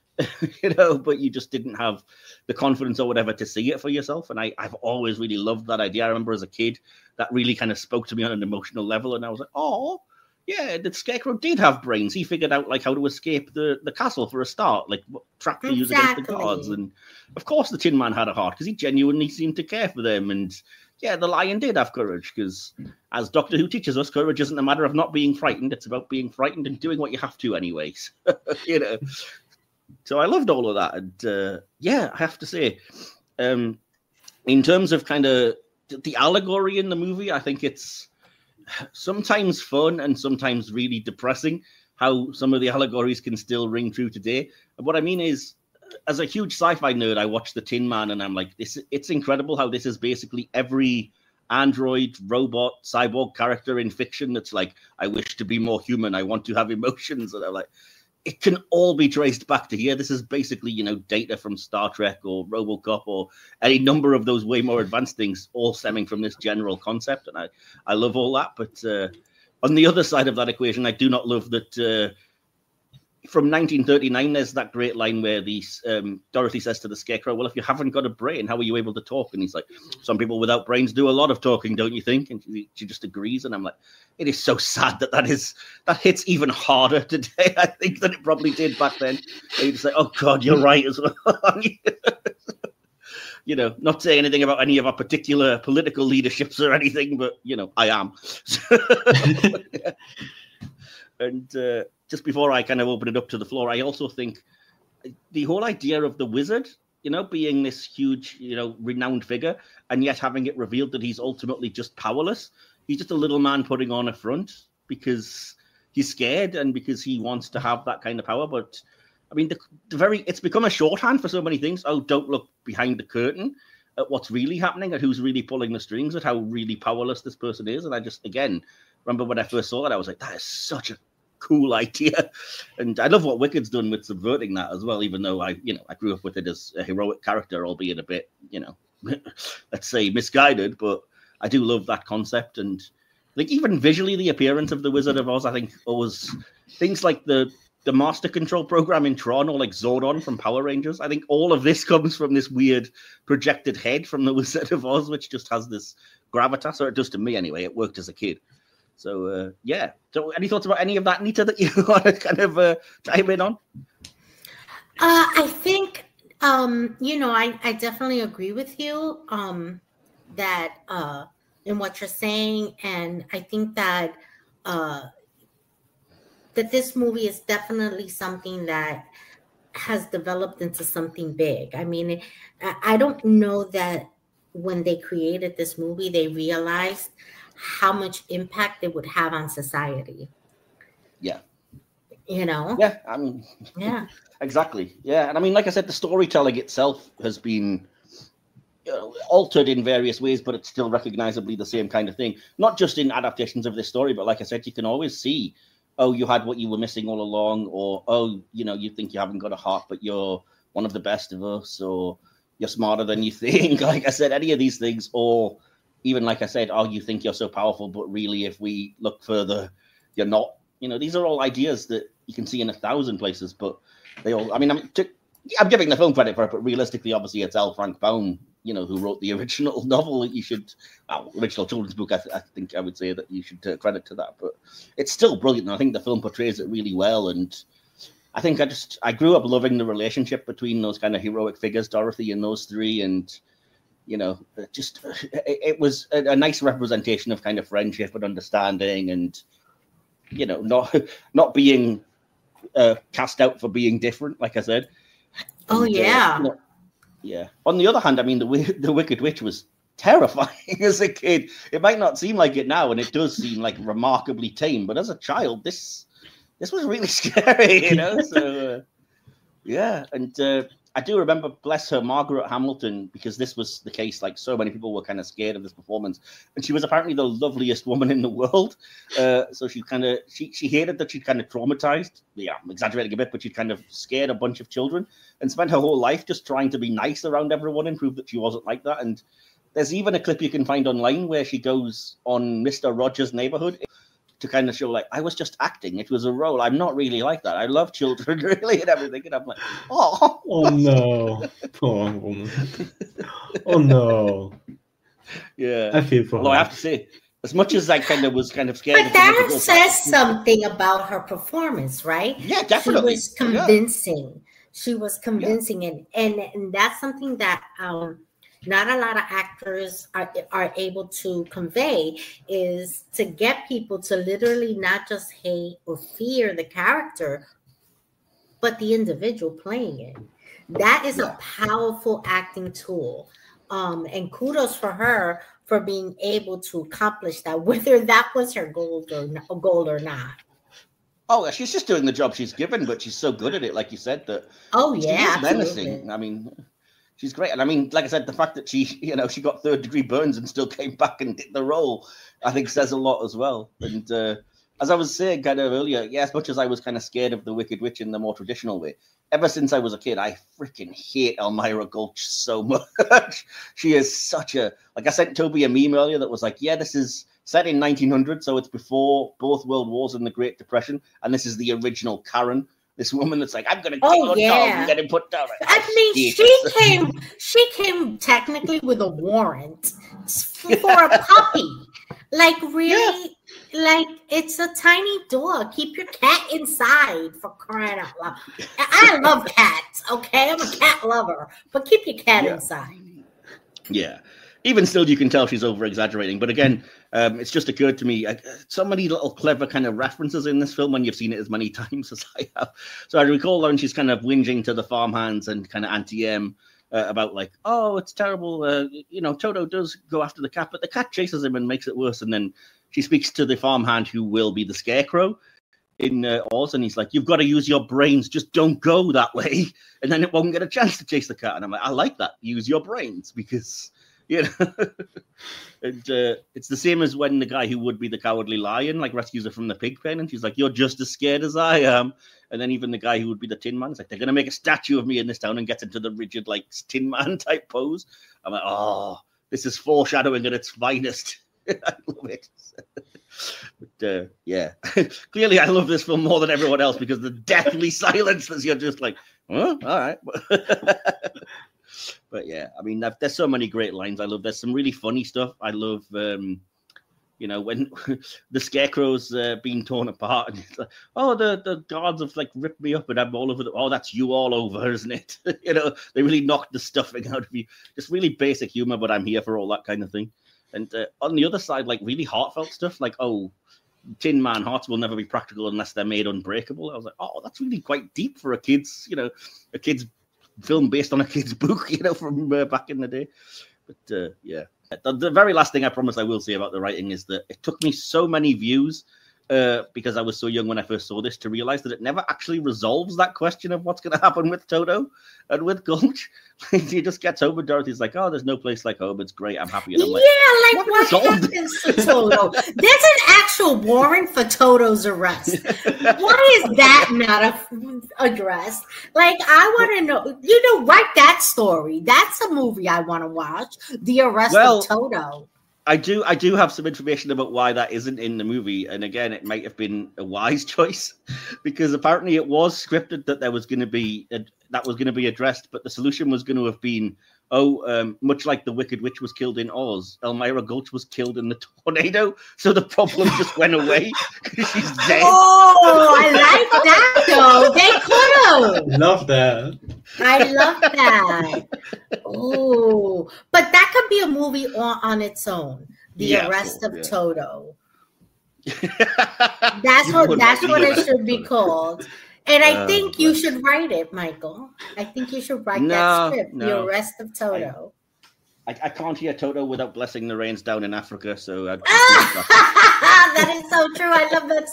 But you just didn't have the confidence or whatever to see it for yourself. And I've always really loved that idea. I remember as a kid, that really kind of spoke to me on an emotional level. And I was like, oh, yeah, the Scarecrow did have brains. He figured out like how to escape the castle for a start, like what trap to use against the guards. And of course the Tin Man had a heart because he genuinely seemed to care for them. And yeah, the Lion did have courage because, as Doctor Who teaches us, courage isn't a matter of not being frightened. It's about being frightened and doing what you have to anyways. So I loved all of that. And I have to say, in terms of kind of the allegory in the movie, I think it's sometimes fun and sometimes really depressing how some of the allegories can still ring true today. And what I mean is, as a huge sci-fi nerd, I watched The Tin Man and I'm like, it's incredible how this is basically every android, robot, cyborg character in fiction that's like, I wish to be more human. I want to have emotions. And I'm like, it can all be traced back to here. This is basically, Data from Star Trek or RoboCop or any number of those way more advanced things, all stemming from this general concept. And I love all that. But on the other side of that equation, I do not love that from 1939, there's that great line where Dorothy says to the Scarecrow, well, if you haven't got a brain, how are you able to talk? And he's like, some people without brains do a lot of talking, don't you think? And she just agrees. And I'm like, it is so sad that hits even harder today, I think, than it probably did back then. And you just say, oh, God, you're right as well. Not saying anything about any of our particular political leaderships or anything, but, I am. And just before I kind of open it up to the floor, I also think the whole idea of the wizard, being this huge, renowned figure, and yet having it revealed that he's ultimately just powerless. He's just a little man putting on a front because he's scared and because he wants to have that kind of power. But I mean, it's become a shorthand for so many things. Oh, don't look behind the curtain at what's really happening, at who's really pulling the strings, at how really powerless this person is. And I just, again, remember when I first saw that, I was like, that is such a cool idea. And I love what Wicked's done with subverting that as well, even though I grew up with it as a heroic character, albeit a bit, let's say misguided, but I do love that concept. And like even visually, the appearance of the Wizard of Oz, I think always things like the Master Control program in Tron or like Zordon from Power Rangers. I think all of this comes from this weird projected head from the Wizard of Oz, which just has this gravitas, or it does to me anyway. It worked as a kid. So, So any thoughts about any of that, Nita, that you want to kind of chime in on? I think, I definitely agree with you that in what you're saying, and I think that that this movie is definitely something that has developed into something big. I mean, I don't know that when they created this movie, they realized how much impact it would have on society. Yeah. Yeah, I mean, yeah, exactly. Yeah, and I mean, like I said, the storytelling itself has been altered in various ways, but it's still recognizably the same kind of thing. Not just in adaptations of this story, but like I said, you can always see, oh, you had what you were missing all along, or oh, you think you haven't got a heart, but you're one of the best of us, or you're smarter than you think. Like I said, any of these things, or even like I said, oh, you think you're so powerful, but really, if we look further, you're not. These are all ideas that you can see in 1,000 places, but they all. I'm giving the film credit for it, but realistically, obviously, it's L. Frank Baum, who wrote the original novel. Original children's book. I think I would say that you should credit to that, but it's still brilliant. And I think the film portrays it really well. And I think I grew up loving the relationship between those kind of heroic figures, Dorothy and those three, and it was a nice representation of kind of friendship and understanding, and not being cast out for being different, like I said. Oh, and, yeah. Yeah. On the other hand, I mean, the Wicked Witch was terrifying as a kid. It might not seem like it now, and it does seem like remarkably tame, but as a child, this was really scary, So, yeah. And I do remember, bless her, Margaret Hamilton, because this was the case. Like, so many people were kind of scared of this performance, and she was apparently the loveliest woman in the world. So she hated that she'd kind of traumatized. Yeah, I'm exaggerating a bit, but she'd kind of scared a bunch of children and spent her whole life just trying to be nice around everyone and prove that she wasn't like that. And there's even a clip you can find online where she goes on Mr. Rogers' Neighborhood to kind of show, like, I was just acting. It was a role. I'm not really like that. I love children, really, and everything. And I'm like, oh. Oh, no. Poor woman. Oh, no. Yeah. I feel for her. Although I have to say, as much as I was kind of scared. But that says something about her performance, right? Yeah, definitely. She was convincing. Yeah. She was convincing. Yeah. And that's something that not a lot of actors are able to convey, is to get people to literally not just hate or fear the character, but the individual playing it. That is a powerful acting tool. And kudos for her for being able to accomplish that, whether that was her goal or not. Oh, she's just doing the job she's given, but she's so good at it, like you said, that she's menacing. I mean, she's great. And I mean, like I said, the fact that she got third-degree burns and still came back and did the role, I think says a lot as well. And as I was saying kind of earlier, as much as I was kind of scared of the Wicked Witch in the more traditional way, ever since I was a kid, I freaking hate Elmira Gulch so much. She is such a... Like, I sent Toby a meme earlier that was like, this is set in 1900, so it's before both World Wars and the Great Depression, and this is the original Karen. This woman that's like, I'm going to kill your dog and get him put down. I mean, she came technically with a warrant for a puppy. Like, really? Yeah. Like, it's a tiny dog. Keep your cat inside, for crying out loud. I love cats, okay? I'm a cat lover. But keep your cat inside. Yeah. Even still, you can tell she's over-exaggerating. But again, it's just occurred to me, so many little clever kind of references in this film when you've seen it as many times as I have. So I recall when she's kind of whinging to the farmhands and kind of Auntie M about like, oh, it's terrible. Toto does go after the cat, but the cat chases him and makes it worse. And then she speaks to the farmhand who will be the Scarecrow in Oz, and he's like, you've got to use your brains. Just don't go that way. And then it won't get a chance to chase the cat. And I'm like, I like that. Use your brains, because... and it's the same as when the guy who would be the Cowardly Lion like rescues her from the pig pen, and she's like, you're just as scared as I am. And then even the guy who would be the Tin Man is like, they're gonna make a statue of me in this town, and gets into the rigid like Tin Man type pose. I'm like, oh, this is foreshadowing at its finest. I love it. But clearly I love this film more than everyone else, because the deathly silence as you're just like, all right. But yeah, I mean, there's so many great lines. There's some really funny stuff. I love You know, when the Scarecrow's being torn apart, and it's like, oh, the guards have like ripped me up, and I'm all over the. Oh, that's you all over, isn't it? You know, they really knocked the stuffing out of you. Just really basic humor, but I'm here for all that kind of thing. And on the other side, like really heartfelt stuff, like Tin Man hearts will never be practical unless they're made unbreakable. I was like, oh, that's really quite deep for a kid's film based on a kid's book, you know, from back in the day. But yeah. The very last thing I promise I will say about the writing is that it took me so many views because I was so young when I first saw this to realize that it never actually resolves that question of what's going to happen with Toto and with Gulch. He just gets home and Dorothy's like, oh, there's no place like home. It's great. I'm happy. And I'm like what happens to Toto? There's an actual warrant for Toto's arrest. Why is that not addressed? Like, I want to know, write that story. That's a movie I want to watch. The arrest of Toto. I do have some information about why that isn't in the movie, and again, it might have been a wise choice because apparently it was scripted that there was going to be addressed, but the solution was going to have been, much like the Wicked Witch was killed in Oz, Elmira Gulch was killed in the tornado, so the problem just went away because she's dead. Oh, I like that though. They could have. Love that. I love that. Oh, but that could be a movie on its own. The Arrest of Toto. That's what it should be called. And I think you should write it, Michael. I think you should write that script, The Arrest of Toto. I can't hear Toto without blessing the rains down in Africa, so that is so true. I love that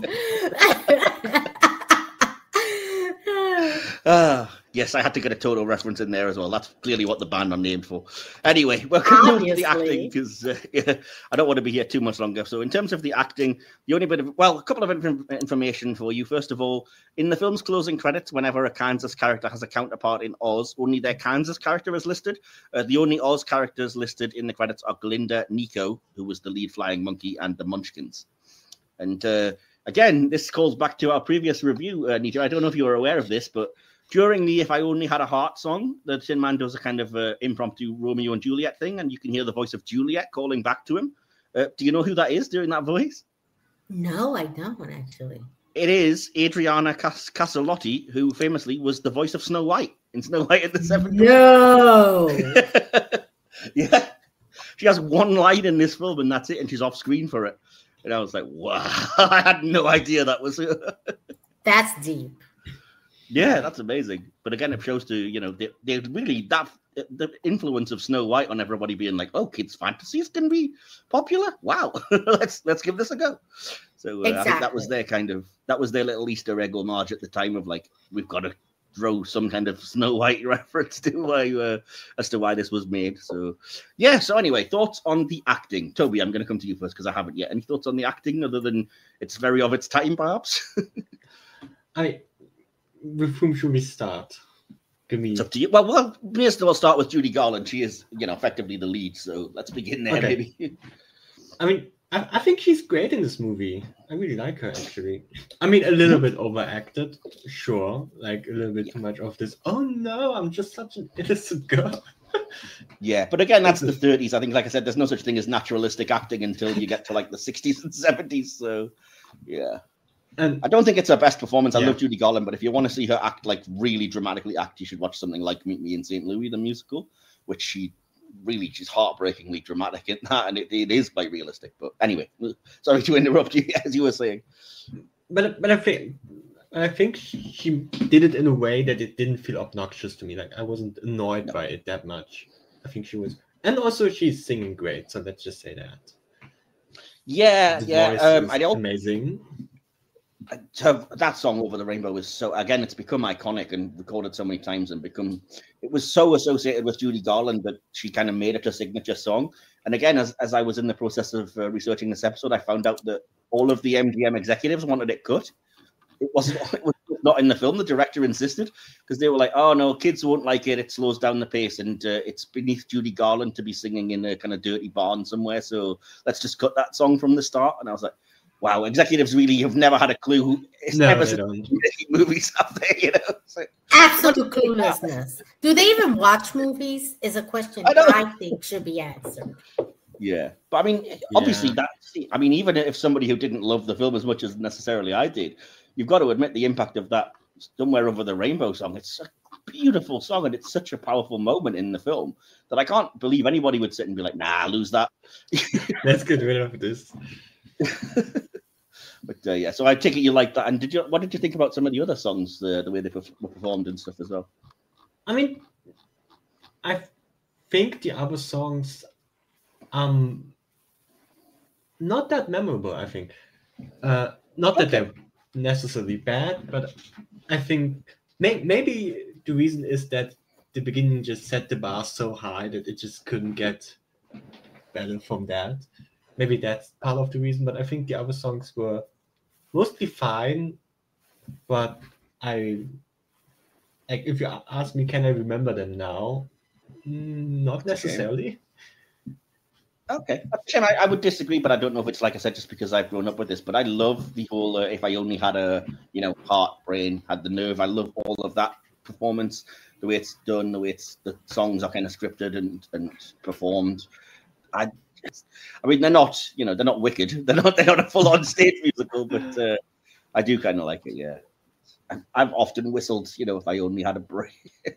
song. Yes, I had to get a Toto reference in there as well. That's clearly what the band are named for. Anyway, we're going to move to the acting because I don't want to be here too much longer. So in terms of the acting, the only a couple of information for you. First of all, in the film's closing credits, whenever a Kansas character has a counterpart in Oz, only their Kansas character is listed. The only Oz characters listed in the credits are Glinda, Nico, who was the lead flying monkey, and the Munchkins. And again, this calls back to our previous review, Nico. I don't know if you were aware of this, but during the If I Only Had a Heart song, the Tin Man does a kind of impromptu Romeo and Juliet thing, and you can hear the voice of Juliet calling back to him. Do you know who that is doing that voice? No, I don't, actually. It is Adriana Caselotti, who famously was the voice of Snow White in Snow White in the 70s. No! Yeah. She has one line in this film, and that's it, and she's off screen for it. And I was like, wow, I had no idea that was her. That's deep. Yeah, that's amazing. But again, it shows they really the influence of Snow White on everybody being like, oh, kids' fantasies can be popular. Wow, let's give this a go. So exactly. I think that was their little Easter egg homage at the time of like, we've got to throw some kind of Snow White reference to as to why this was made. So yeah. So anyway, thoughts on the acting, Toby? I'm going to come to you first because I haven't yet. Any thoughts on the acting other than it's very of its time, perhaps? With whom should we start? It's up to you. Well, may as well start with Judy Garland. She is, effectively the lead. So let's begin there, maybe. I mean, I think she's great in this movie. I really like her, actually. I mean, a little bit overacted, sure. Like, a little bit too much of this, oh no, I'm just such an innocent girl. Yeah, but again, that's the 30s. I think, like I said, there's no such thing as naturalistic acting until you get to, like, the 60s and 70s. So, yeah. And I don't think it's her best performance. I love Judy Garland, but if you want to see her act, like really dramatically act, you should watch something like Meet Me in St. Louis, the musical, which she's heartbreakingly dramatic in that, and it is quite realistic. But anyway, sorry to interrupt you, as you were saying. But I think she did it in a way that it didn't feel obnoxious to me. Like, I wasn't annoyed by it that much. I think she was, and also she's singing great. So let's just say that. Yeah, amazing. That song Over the Rainbow is so, again, it's become iconic and recorded so many times and it was so associated with Judy Garland that she kind of made it a signature song. And again, as I was in the process of researching this episode, I found out that all of the MGM executives wanted it cut. It was not in the film. The director insisted because they were like, oh no, kids won't like it. It slows down the pace and it's beneath Judy Garland to be singing in a kind of dirty barn somewhere. So let's just cut that song from the start. And I was like, wow, executives really have never had a clue. Never seen movies out there, So, absolute cluelessness. Do they even watch movies? Is a question I think should be answered. Yeah, but I mean, obviously even if somebody who didn't love the film as much as necessarily I did, you've got to admit the impact of that Somewhere Over the Rainbow song. It's a beautiful song, and it's such a powerful moment in the film that I can't believe anybody would sit and be like, "Nah, lose that." Let's get rid of this. But yeah, so I take it you like that. And what did you think about some of the other songs, the way they were performed and stuff as well? I mean, I think the other songs, not that memorable. I think, not that they're necessarily bad, but I think maybe the reason is that the beginning just set the bar so high that it just couldn't get better from that. Maybe that's part of the reason, but I think the other songs were mostly fine. But if you ask me, can I remember them now? Not necessarily. Okay. I would disagree, but I don't know if it's, like I said, just because I've grown up with this, but I love the whole, if I only had a, heart, brain, had the nerve. I love all of that performance, the way it's done, the way the songs are kind of scripted and performed. I mean, they're not Wicked. They're not a full-on stage musical, but I do kind of like it. Yeah, I've often whistled. If I only had a brain,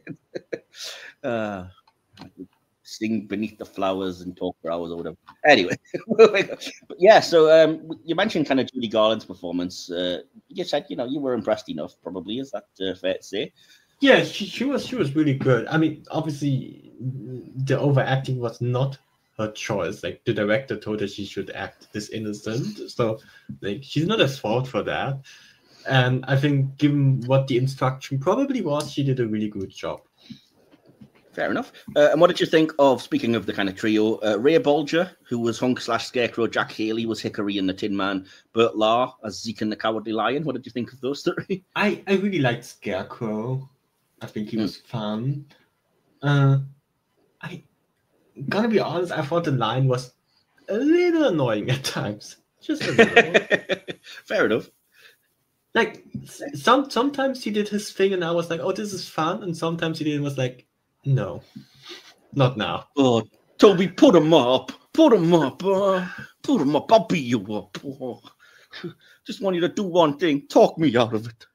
sing beneath the flowers and talk for hours or whatever. Anyway, but yeah. So you mentioned kind of Judy Garland's performance. You said you were impressed enough. Probably is that fair to say? Yeah, she was really good. I mean, obviously, the overacting was not her choice. Like, the director told her she should act this innocent, so like she's not at fault for that. And I think, given what the instruction probably was, she did a really good job. Fair enough. And what did you think of, speaking of the kind of trio, Ray Bolger, who was Hunk/Scarecrow, Jack Haley was Hickory and the Tin Man, Burt Lahr as Zeke and the Cowardly Lion? What did you think of those three? I really liked Scarecrow. I think he was fun. I gotta be honest, I thought the line was a little annoying at times. Just a little. Fair enough. Like, sometimes he did his thing and I was like, oh, this is fun. And sometimes he did and was like, no, not now. Oh, Toby, put him up. Put him up. Put him up. I'll beat you up. Oh, just want you to do one thing. Talk me out of it.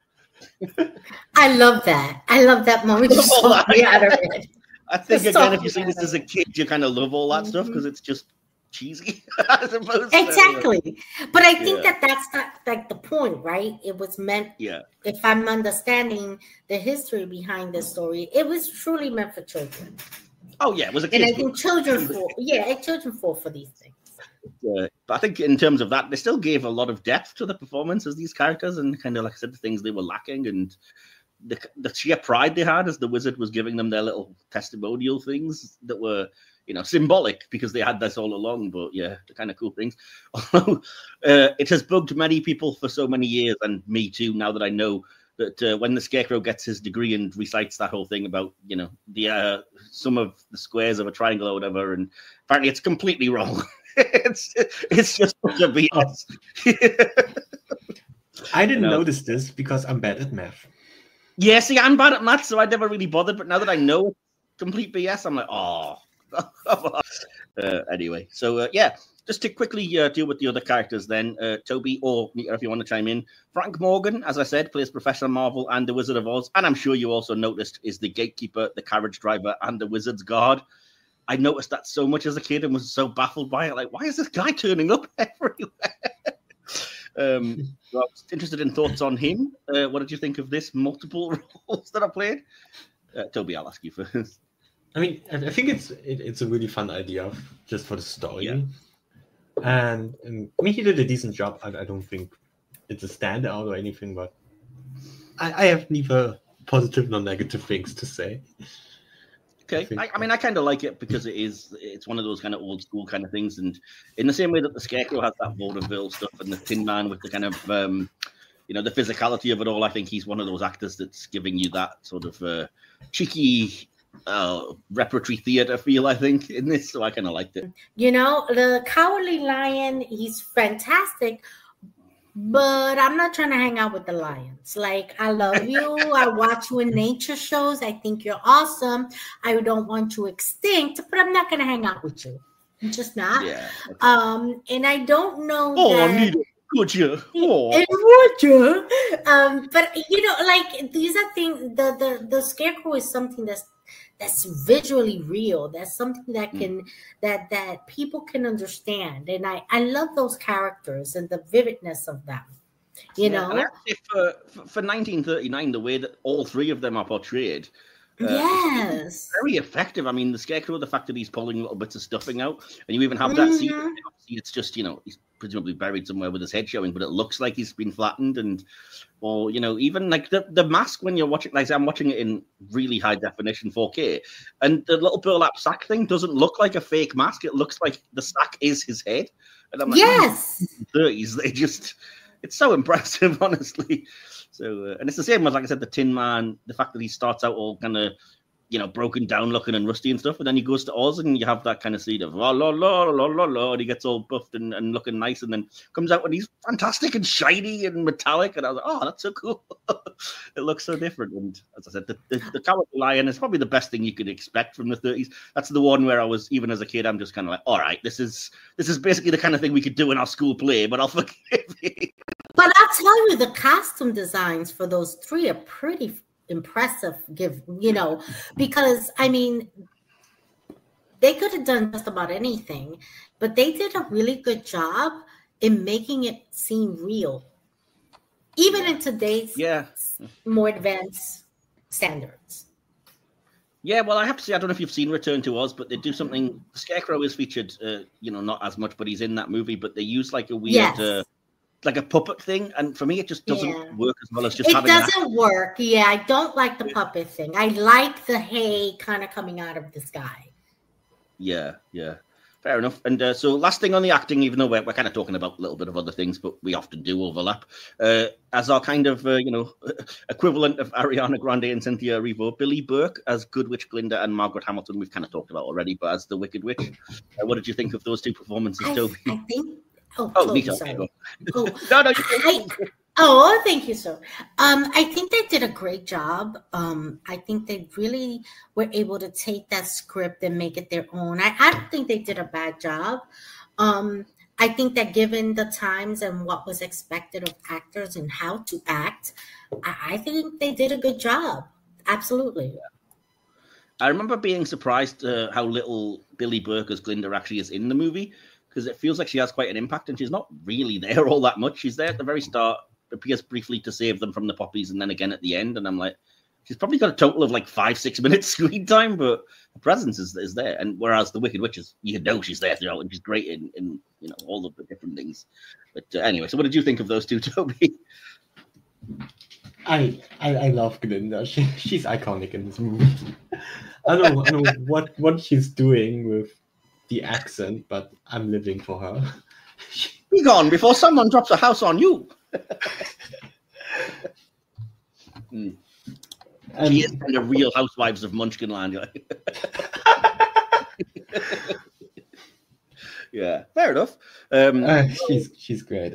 I love that moment. Just talk me out of it. I think, again, if you see this as a kid, you kind of love all that stuff because it's just cheesy, I suppose. Exactly. But I think that's not like the point, right? It was meant, if I'm understanding the history behind this story, it was truly meant for children. Oh, yeah, it was a kid's And I think children fall for these things. But I think in terms of that, they still gave a lot of depth to the performance as these characters and kind of, like I said, the things they were lacking and the sheer pride they had as the wizard was giving them their little testimonial things that were, symbolic because they had this all along. But yeah, the kind of cool things. Although it has bugged many people for so many years, and me too, now that I know that when the Scarecrow gets his degree and recites that whole thing about, the sum of the squares of a triangle or whatever, and apparently it's completely wrong. It's just a BS. I didn't notice this because I'm bad at math. Yeah, see, I'm bad at math, so I never really bothered. But now that I know it's complete BS, I'm like, oh. Anyway, so just to quickly deal with the other characters then, Toby or Nita, if you want to chime in. Frank Morgan, as I said, plays Professor Marvel and the Wizard of Oz, and I'm sure you also noticed is the gatekeeper, the carriage driver, and the wizard's guard. I noticed that so much as a kid and was so baffled by it. Like, why is this guy turning up everywhere? So I was interested in thoughts on him. What did you think of this multiple roles that I played? Toby, I'll ask you first. I mean, I think it's a really fun idea just for the story. And I mean, he did a decent job. I don't think it's a standout or anything, but I have neither positive nor negative things to say. Okay, I mean, I kind of like it because it's one of those kind of old school kind of things, and in the same way that the Scarecrow has that vaudeville stuff, and the Tin Man with the kind of the physicality of it all. I think he's one of those actors that's giving you that sort of cheeky repertory theater feel, I think, in this. So I kind of liked it. The Cowardly Lion, he's fantastic. But I'm not trying to hang out with the lions. Like, I love you. I watch you in nature shows. I think you're awesome. I don't want you extinct, but I'm not going to hang out with you. I'm just not. Yeah. And I don't know. Nita, would you? Would you? But like these are things. The Scarecrow is something that's visually real. That's something that can that people can understand, and I love those characters and the vividness of them. You know, and for 1939, the way that all three of them are portrayed. Yes, very effective. I mean, the Scarecrow, the fact that he's pulling little bits of stuffing out, and you even have that scene. It's just, he's presumably buried somewhere with his head showing, but it looks like he's been flattened, or even like the mask when you're watching. Like I'm watching it in really high definition 4K, and the little burlap sack thing doesn't look like a fake mask. It looks like the sack is his head, and I'm like, yes, 30s. They just, it's so impressive, honestly. So, and it's the same as, like I said, the Tin Man, the fact that he starts out all kind of, broken down looking and rusty and stuff, and then he goes to Oz and you have that kind of scene of la la la la la la, and he gets all buffed and looking nice, and then comes out and he's fantastic and shiny and metallic, and I was like, oh, that's so cool. It looks so different. And as I said, the Cowardly Lion is probably the best thing you could expect from the 30s. That's the one where I was, even as a kid, I'm just kind of like, all right, this is basically the kind of thing we could do in our school play, but I'll forgive it. But I'll tell you, the costume designs for those three are pretty impressive, because I mean, they could have done just about anything, but they did a really good job in making it seem real, even in today's more advanced standards. Yeah, well, I have to say, I don't know if you've seen Return to Oz, but they do something. Scarecrow is featured, not as much, but he's in that movie. But they use like a weird, like a puppet thing, and for me, it just doesn't work as well as just having. It doesn't work. Yeah, I don't like the puppet thing. I like the hay kind of coming out of the sky. Yeah. Fair enough. And so last thing on the acting, even though we're kind of talking about a little bit of other things, but we often do overlap. As our kind of, equivalent of Ariana Grande and Cynthia Erivo, Billy Burke as Good Witch Glinda and Margaret Hamilton, we've kind of talked about already, but as the Wicked Witch, what did you think of those two performances, Toby? I think... Nita, sorry. No, thank you, sir. I think they did a great job. I think they really were able to take that script and make it their own. I don't think they did a bad job. I think that given the times and what was expected of actors and how to act, I think they did a good job. Absolutely. I remember being surprised how little Billy Burke as Glinda actually is in the movie, because it feels like she has quite an impact, and she's not really there all that much. She's there at the very start, appears briefly to save them from the poppies, and then again at the end. And I'm like, she's probably got a total of like 5-6 minutes screen time, but her presence is there. And whereas the Wicked Witch is, she's there throughout, and she's great in all of the different things. But anyway, so what did you think of those two, Toby? I love Glinda. She's iconic in this movie. I don't know what she's doing with the accent, but I'm living for her. Be gone before someone drops a house on you. She is kind of Real Housewives of Munchkinland. Yeah, fair enough. She's great.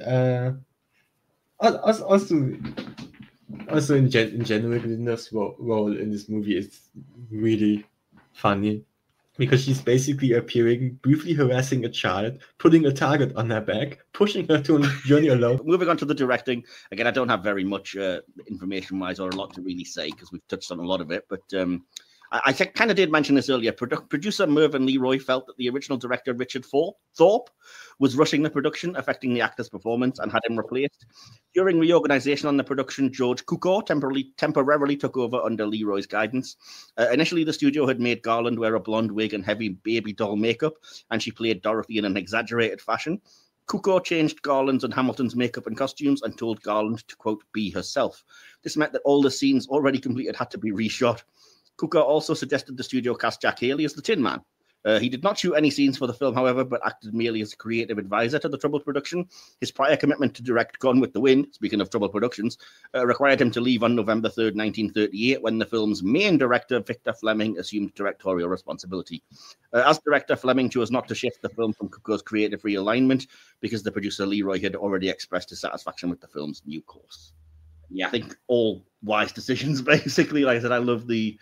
Also in general, Glinda's role in this movie is really funny, because she's basically appearing, briefly harassing a child, putting a target on her back, pushing her to a journey alone. Moving on to the directing. Again, I don't have very much information-wise or a lot to really say, because we've touched on a lot of it. But I kind of did mention this earlier. Producer Mervyn Leroy felt that the original director, Richard Thorpe, was rushing the production, affecting the actor's performance, and had him replaced. During reorganization on the production, George Cukor temporarily took over under Leroy's guidance. Initially, the studio had made Garland wear a blonde wig and heavy baby doll makeup, and she played Dorothy in an exaggerated fashion. Cukor changed Garland's and Hamilton's makeup and costumes and told Garland to, quote, be herself. This meant that all the scenes already completed had to be reshot. Cukor also suggested the studio cast Jack Haley as the Tin Man. He did not shoot any scenes for the film, however, but acted merely as a creative advisor to the troubled production. His prior commitment to direct Gone with the Wind, speaking of troubled productions, required him to leave on November 3rd, 1938, when the film's main director, Victor Fleming, assumed directorial responsibility. As director, Fleming chose not to shift the film from Cukor's creative realignment because the producer, Leroy, had already expressed his satisfaction with the film's new course. Yeah, I think all wise decisions, basically. Like I said, I love the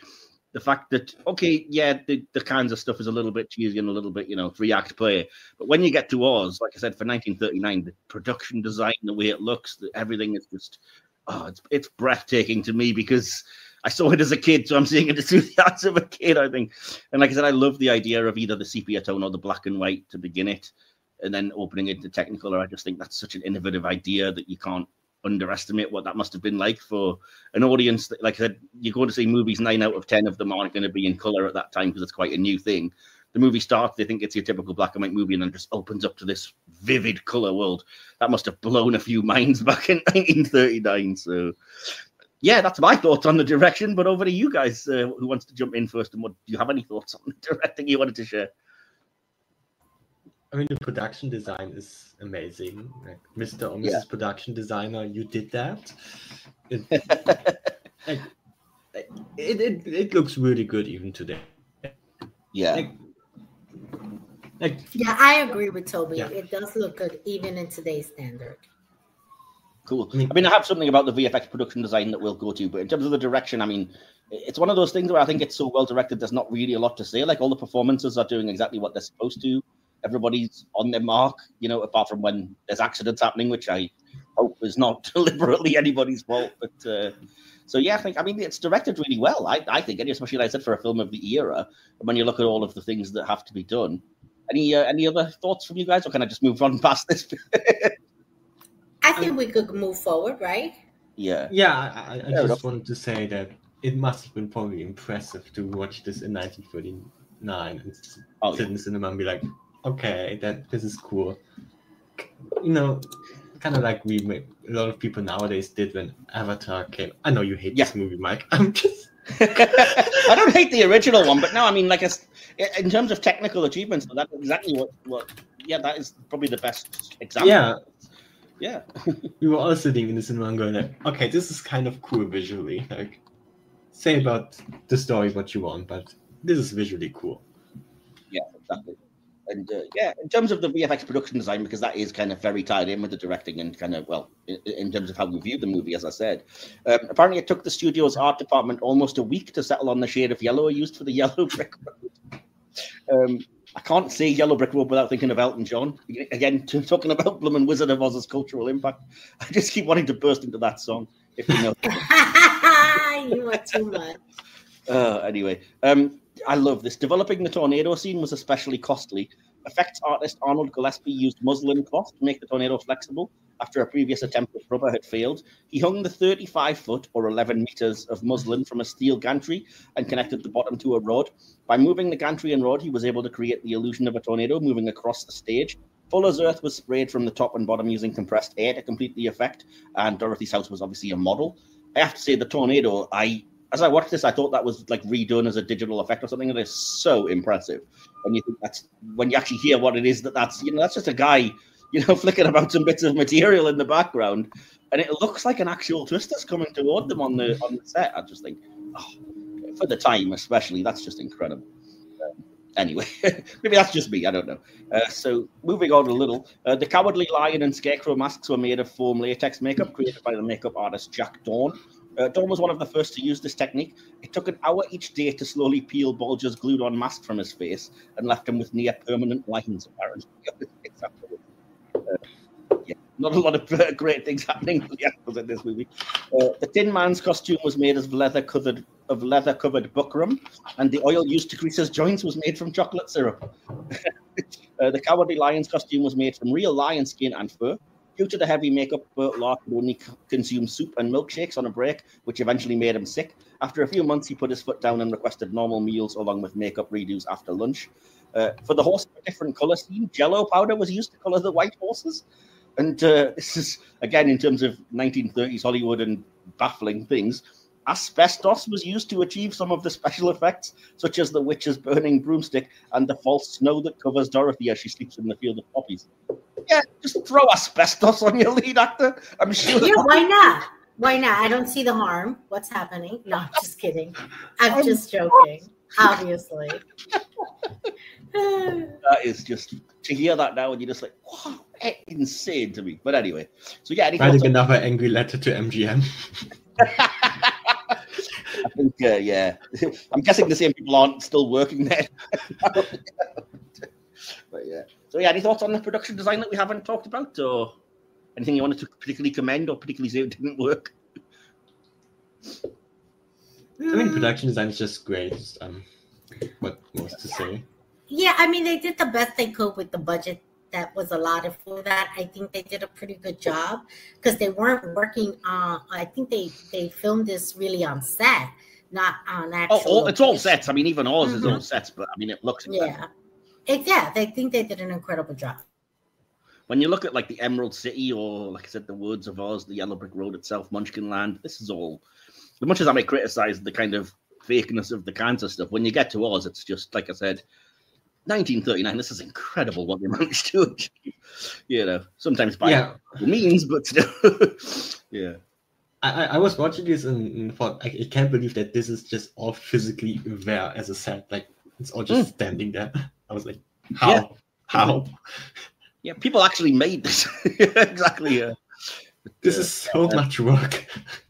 the fact that, okay, yeah, the kinds of stuff is a little bit cheesy and a little bit, 3-act play. But when you get to Oz, like I said, for 1939, the production design, the way it looks, everything is just, it's breathtaking to me because I saw it as a kid, so I'm seeing it through the eyes of a kid, I think. And like I said, I love the idea of either the sepia tone or the black and white to begin it, and then opening it to Technicolor. I just think that's such an innovative idea that you can't underestimate what that must have been like for an audience. Like I said, you're going to see movies, 9 out of 10 of them aren't going to be in color at that time because it's quite a new thing. The movie starts, they think it's your typical black and white movie, and then just opens up to this vivid color world. That must have blown a few minds back in 1939. So yeah, that's my thoughts on the direction, but over to you guys. Who wants to jump in first, and do you have any thoughts on the directing you wanted to share? I mean, the production design is amazing. Like, Mr. or Mrs. Production Designer, you did that. It looks really good even today. Yeah. Yeah, I agree with Toby. Yeah. It does look good even in today's standard. Cool. I mean, I have something about the VFX production design that we'll go to, but in terms of the direction, I mean, it's one of those things where I think it's so well directed, there's not really a lot to say. Like, all the performances are doing exactly what they're supposed to. Everybody's on their mark, apart from when there's accidents happening, which I hope is not deliberately anybody's fault. But so yeah, I mean, it's directed really well. I think, especially like I said, for a film of the era. When you look at all of the things that have to be done, any other thoughts from you guys, or can I just move on past this? I think we could move forward, right? Yeah. Yeah, I just wanted to say that it must have been probably impressive to watch this in 1939 and sit in the cinema and be like, okay, this is cool. Kind of like a lot of people nowadays did when Avatar came. I know you hate this movie, Mike. I'm just... I don't hate the original one, but no, I mean, like, in terms of technical achievements, that's exactly what. Yeah, that is probably the best example. Yeah. We were all sitting in the cinema and going like, okay, this is kind of cool visually. Like, say about the story what you want, but this is visually cool. Yeah, exactly. And in terms of the VFX production design, because that is kind of very tied in with the directing and kind of, in terms of how we view the movie, as I said. Apparently it took the studio's art department almost a week to settle on the shade of yellow used for the yellow brick road. I can't say Yellow Brick Road without thinking of Elton John. Again, talking about Blum and Wizard of Oz's cultural impact. I just keep wanting to burst into that song, if you know. You are too much. Anyway, I love this. Developing the tornado scene was especially costly. Effects artist Arnold Gillespie used muslin cloth to make the tornado flexible after a previous attempt with rubber had failed. He hung the 35-foot or 11 meters of muslin from a steel gantry and connected the bottom to a rod. By moving the gantry and rod, he was able to create the illusion of a tornado moving across the stage. Fuller's Earth was sprayed from the top and bottom using compressed air to complete the effect, and Dorothy's house was obviously a model. I have to say, the tornado, as I watched this, I thought that was like redone as a digital effect or something. It is so impressive. And you think that's when you actually hear what it is that's just a guy, flicking about some bits of material in the background, and it looks like an actual twister's coming toward them on the set. I just think, for the time especially, that's just incredible. Anyway, maybe that's just me. I don't know. So moving on a little, the Cowardly Lion and Scarecrow masks were made of foam latex makeup created by the makeup artist Jack Dawn. Dawn was one of the first to use this technique. It took an hour each day to slowly peel Bulger's glued-on mask from his face and left him with near-permanent lines, apparently. Not a lot of great things happening for the actors in this movie. The Tin Man's costume was made of leather-covered buckram, and the oil used to grease his joints was made from chocolate syrup. The Cowardly Lion's costume was made from real lion skin and fur. Due to the heavy makeup, Burt Lahr could only consume soup and milkshakes on a break, which eventually made him sick. After a few months, he put his foot down and requested normal meals along with makeup redos after lunch. For the horse, a different colour scheme, Jell-O powder was used to colour the white horses. And this is, again, in terms of 1930s Hollywood and baffling things, asbestos was used to achieve some of the special effects, such as the witch's burning broomstick and the false snow that covers Dorothy as she sleeps in the field of poppies. Yeah, just throw asbestos on your lead actor. I'm sure. Yeah, why not? Why not? I don't see the harm. What's happening? No, I'm just kidding. I'm just joking, obviously. That is just, to hear that now and you're just like, wow, insane to me. But anyway, so yeah. Writing another angry letter to MGM. think, yeah. I'm guessing the same people aren't still working there. But yeah. So yeah, any thoughts on the production design that we haven't talked about, or anything you wanted to particularly commend or particularly say it didn't work? I mean, production design is just great. What most to say? Yeah, I mean, they did the best they could with the budget that was allotted for that. I think they did a pretty good job because they weren't working on. I think they filmed this really on set, not on actual. It's all sets. I mean, even ours is all sets, but I mean, it looks incredible. Yeah, I think they did an incredible job. When you look at like the Emerald City, or like I said, the Woods of Oz, the Yellow Brick Road itself, Munchkin Land, this is all. As much as I may criticize the kind of fakeness of the Kansas stuff, when you get to Oz, it's just like I said. 1939. This is incredible what they managed to achieve. You know, sometimes by means, but still, yeah. I was watching this and thought, I can't believe that this is just all physically there as a set. Like it's all just standing there. I was like, how? Yeah. How? Yeah, people actually made this. Exactly. Yeah. This is so much work.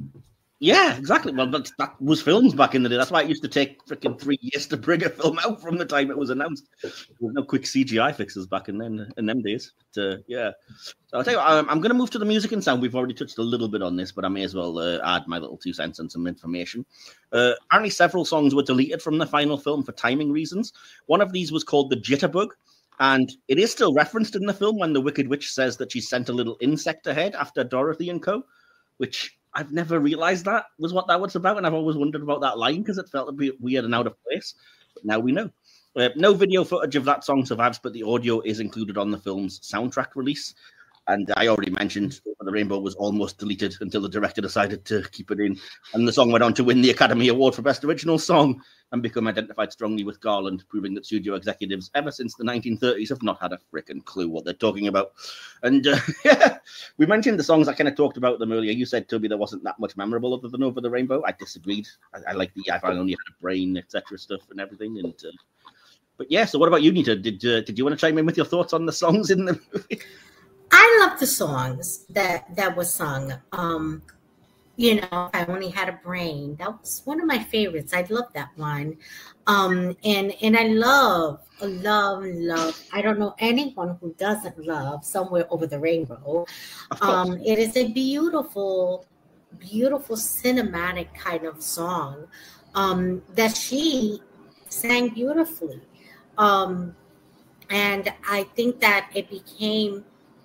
Yeah, exactly. Well, that was films back in the day. That's why it used to take freaking 3 years to bring a film out from the time it was announced. There was no quick CGI fixes back in them days. But, yeah. So I'll tell you what, I'm going to move to the music and sound. We've already touched a little bit on this, but I may as well add my little 2 cents and some information. Apparently, several songs were deleted from the final film for timing reasons. One of these was called The Jitterbug, and it is still referenced in the film when the Wicked Witch says that she sent a little insect ahead after Dorothy and co., which I've never realized that was what that was about, and I've always wondered about that line because it felt a bit weird and out of place. But now we know. No video footage of that song survives, but the audio is included on the film's soundtrack release. And I already mentioned Over the Rainbow was almost deleted until the director decided to keep it in. And the song went on to win the Academy Award for Best Original Song and become identified strongly with Garland, proving that studio executives ever since the 1930s have not had a frickin' clue what they're talking about. And yeah, we mentioned the songs. I kind of talked about them earlier. You said, Toby, there wasn't that much memorable other than Over the Rainbow. I disagreed. I like the I Only Had a Brain, etc. stuff and everything. And but yeah, so what about you, Nita? Did you want to chime in with your thoughts on the songs in the movie? I love the songs that was sung. You know, I Only Had a Brain. That was one of my favorites. I love that one. And I love. I don't know anyone who doesn't love Somewhere Over the Rainbow. It is a beautiful, beautiful cinematic kind of song that she sang beautifully. And I think that it became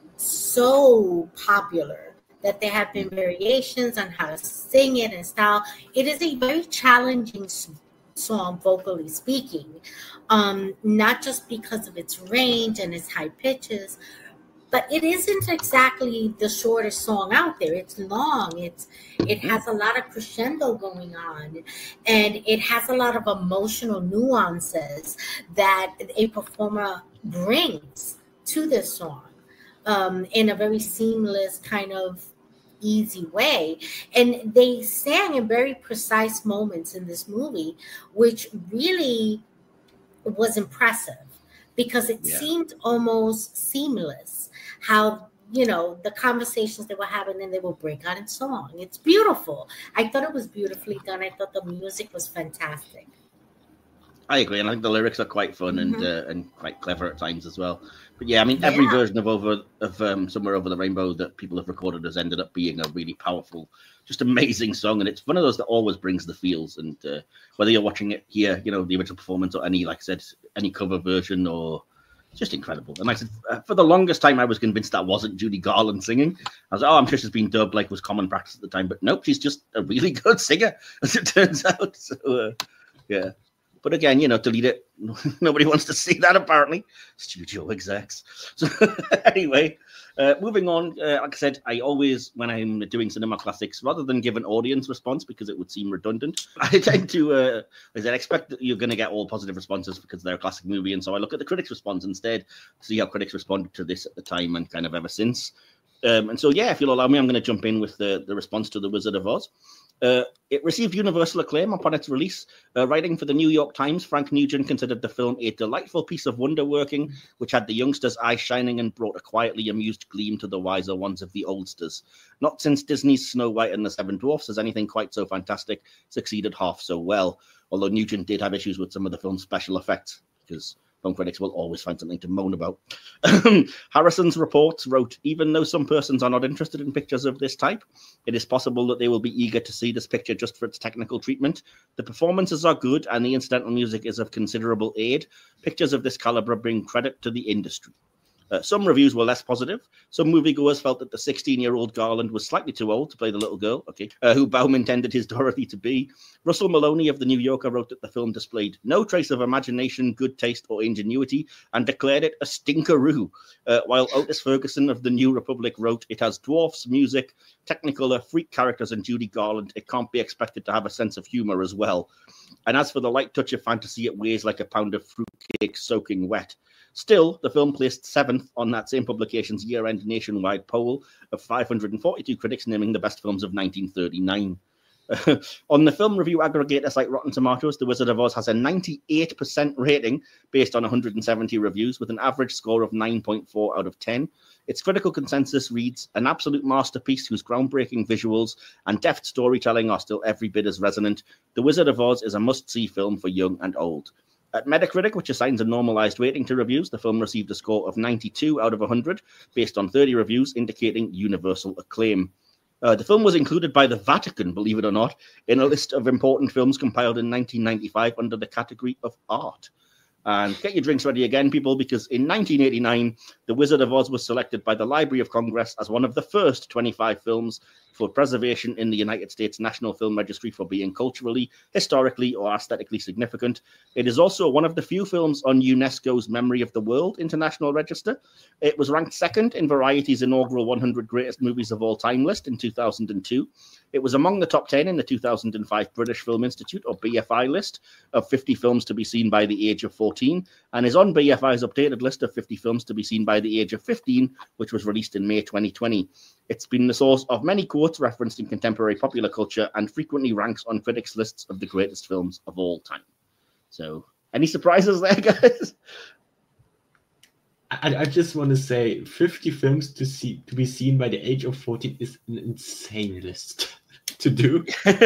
so popular that there have been variations on how to sing it and style. It is a very challenging song, vocally speaking, not just because of its range and its high pitches, but it isn't exactly the shortest song out there. It's long. It has a lot of crescendo going on, and it has a lot of emotional nuances that a performer brings to this song. In a very seamless kind of easy way. And they sang in very precise moments in this movie, which really was impressive because it seemed almost seamless how, you know, the conversations they were having and they would break out in song. It's beautiful. I thought it was beautifully done. I thought the music was fantastic. I agree, and I think the lyrics are quite fun and quite clever at times as well. But yeah, I mean, every version of Somewhere Over the Rainbow that people have recorded has ended up being a really powerful, just amazing song, and it's one of those that always brings the feels. And whether you're watching it here, you know, the original performance, or any, like I said, any cover version, or it's just incredible. And like I said, for the longest time, I was convinced that wasn't Judy Garland singing. I was like, oh, I'm sure she's been dubbed like was common practice at the time, but nope, she's just a really good singer, as it turns out. So yeah. But again, you know, delete it. Nobody wants to see that, apparently. Studio execs. So anyway, moving on. Like I said, I always, when I'm doing cinema classics, rather than give an audience response because it would seem redundant, I tend to, I expect that you're going to get all positive responses because they're a classic movie. And so I look at the critics' response instead, see how critics responded to this at the time and kind of ever since. And so, yeah, if you'll allow me, I'm going to jump in with the response to The Wizard of Oz. It received universal acclaim upon its release. Writing for the New York Times, Frank Nugent considered the film a delightful piece of wonder-working, which had the youngsters' eyes shining and brought a quietly amused gleam to the wiser ones of the oldsters. Not since Disney's Snow White and the Seven Dwarfs has anything quite so fantastic succeeded half so well, although Nugent did have issues with some of the film's special effects, because film critics will always find something to moan about. Harrison's reports wrote, even though some persons are not interested in pictures of this type, it is possible that they will be eager to see this picture just for its technical treatment. The performances are good and the incidental music is of considerable aid. Pictures of this caliber bring credit to the industry. Some reviews were less positive. Some moviegoers felt that the 16-year-old Garland was slightly too old to play the little girl, who Baum intended his Dorothy to be. Russell Maloney of The New Yorker wrote that the film displayed no trace of imagination, good taste, or ingenuity, and declared it a stinkeroo. While Otis Ferguson of The New Republic wrote, it has dwarfs, music, Technicolor, freak characters, and Judy Garland. It can't be expected to have a sense of humor as well. And as for the light touch of fantasy, it weighs like a pound of fruitcake soaking wet. Still, the film placed 7th on that same publication's year-end nationwide poll of 542 critics naming the best films of 1939. On the film review aggregator site Rotten Tomatoes, The Wizard of Oz has a 98% rating based on 170 reviews with an average score of 9.4 out of 10. Its critical consensus reads, an absolute masterpiece whose groundbreaking visuals and deft storytelling are still every bit as resonant. The Wizard of Oz is a must-see film for young and old. At Metacritic, which assigns a normalized rating to reviews, the film received a score of 92 out of 100 based on 30 reviews, indicating universal acclaim. The film was included by the Vatican, believe it or not, in a list of important films compiled in 1995 under the category of art. And get your drinks ready again, people, because in 1989, The Wizard of Oz was selected by the Library of Congress as one of the first 25 films for preservation in the United States National Film Registry for being culturally, historically, or aesthetically significant. It is also one of the few films on UNESCO's Memory of the World International Register. It was ranked second in Variety's inaugural 100 Greatest Movies of All Time list in 2002. It was among the top 10 in the 2005 British Film Institute, or BFI, list of 50 films to be seen by the age of 14, and is on BFI's updated list of 50 films to be seen by the age of 15, which was released in May 2020. It's been the source of many quotes referenced in contemporary popular culture and frequently ranks on critics' lists of the greatest films of all time. So, any surprises there, guys? I just want to say 50 films to be seen by the age of 14 is an insane list to do.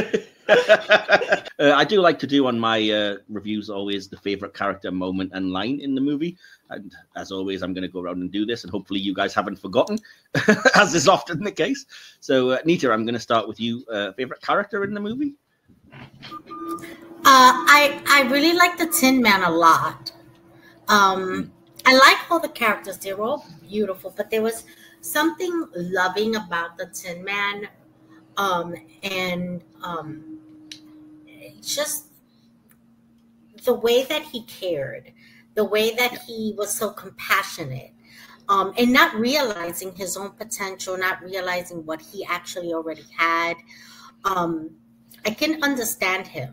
I do like to do on my reviews always the favorite character, moment, and line in the movie. And as always, I'm going to go around and do this, and hopefully you guys haven't forgotten, as is often the case. So, Nita, I'm going to start with you. Favorite character in the movie? I really like the Tin Man a lot. I like all the characters. They were all beautiful, but there was something loving about the Tin Man. Just the way that he cared, the way that he was so compassionate, and not realizing his own potential, not realizing what he actually already had. I can understand him,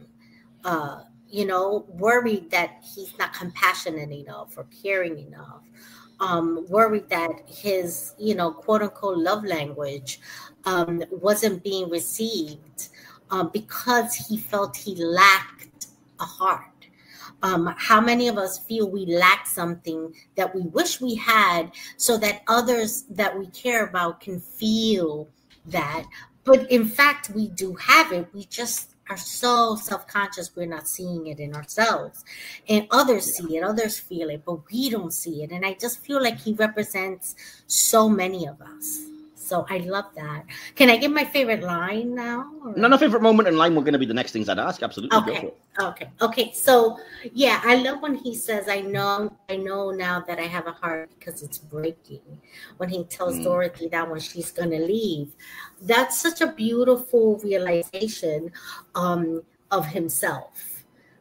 worried that he's not compassionate enough or caring enough, worried that his, quote unquote love language wasn't being received because he felt he lacked a heart. How many of us feel we lack something that we wish we had so that others that we care about can feel that? But in fact, we do have it. We just are so self-conscious we're not seeing it in ourselves. And others see it, others feel it, but we don't see it. And I just feel like he represents so many of us. So I love that. Can I give my favorite line now? No, favorite moment and line were going to be the next things I'd ask. Absolutely. Okay. So, yeah, I love when he says, I know now that I have a heart because it's breaking. When he tells Dorothy that when she's going to leave. That's such a beautiful realization of himself.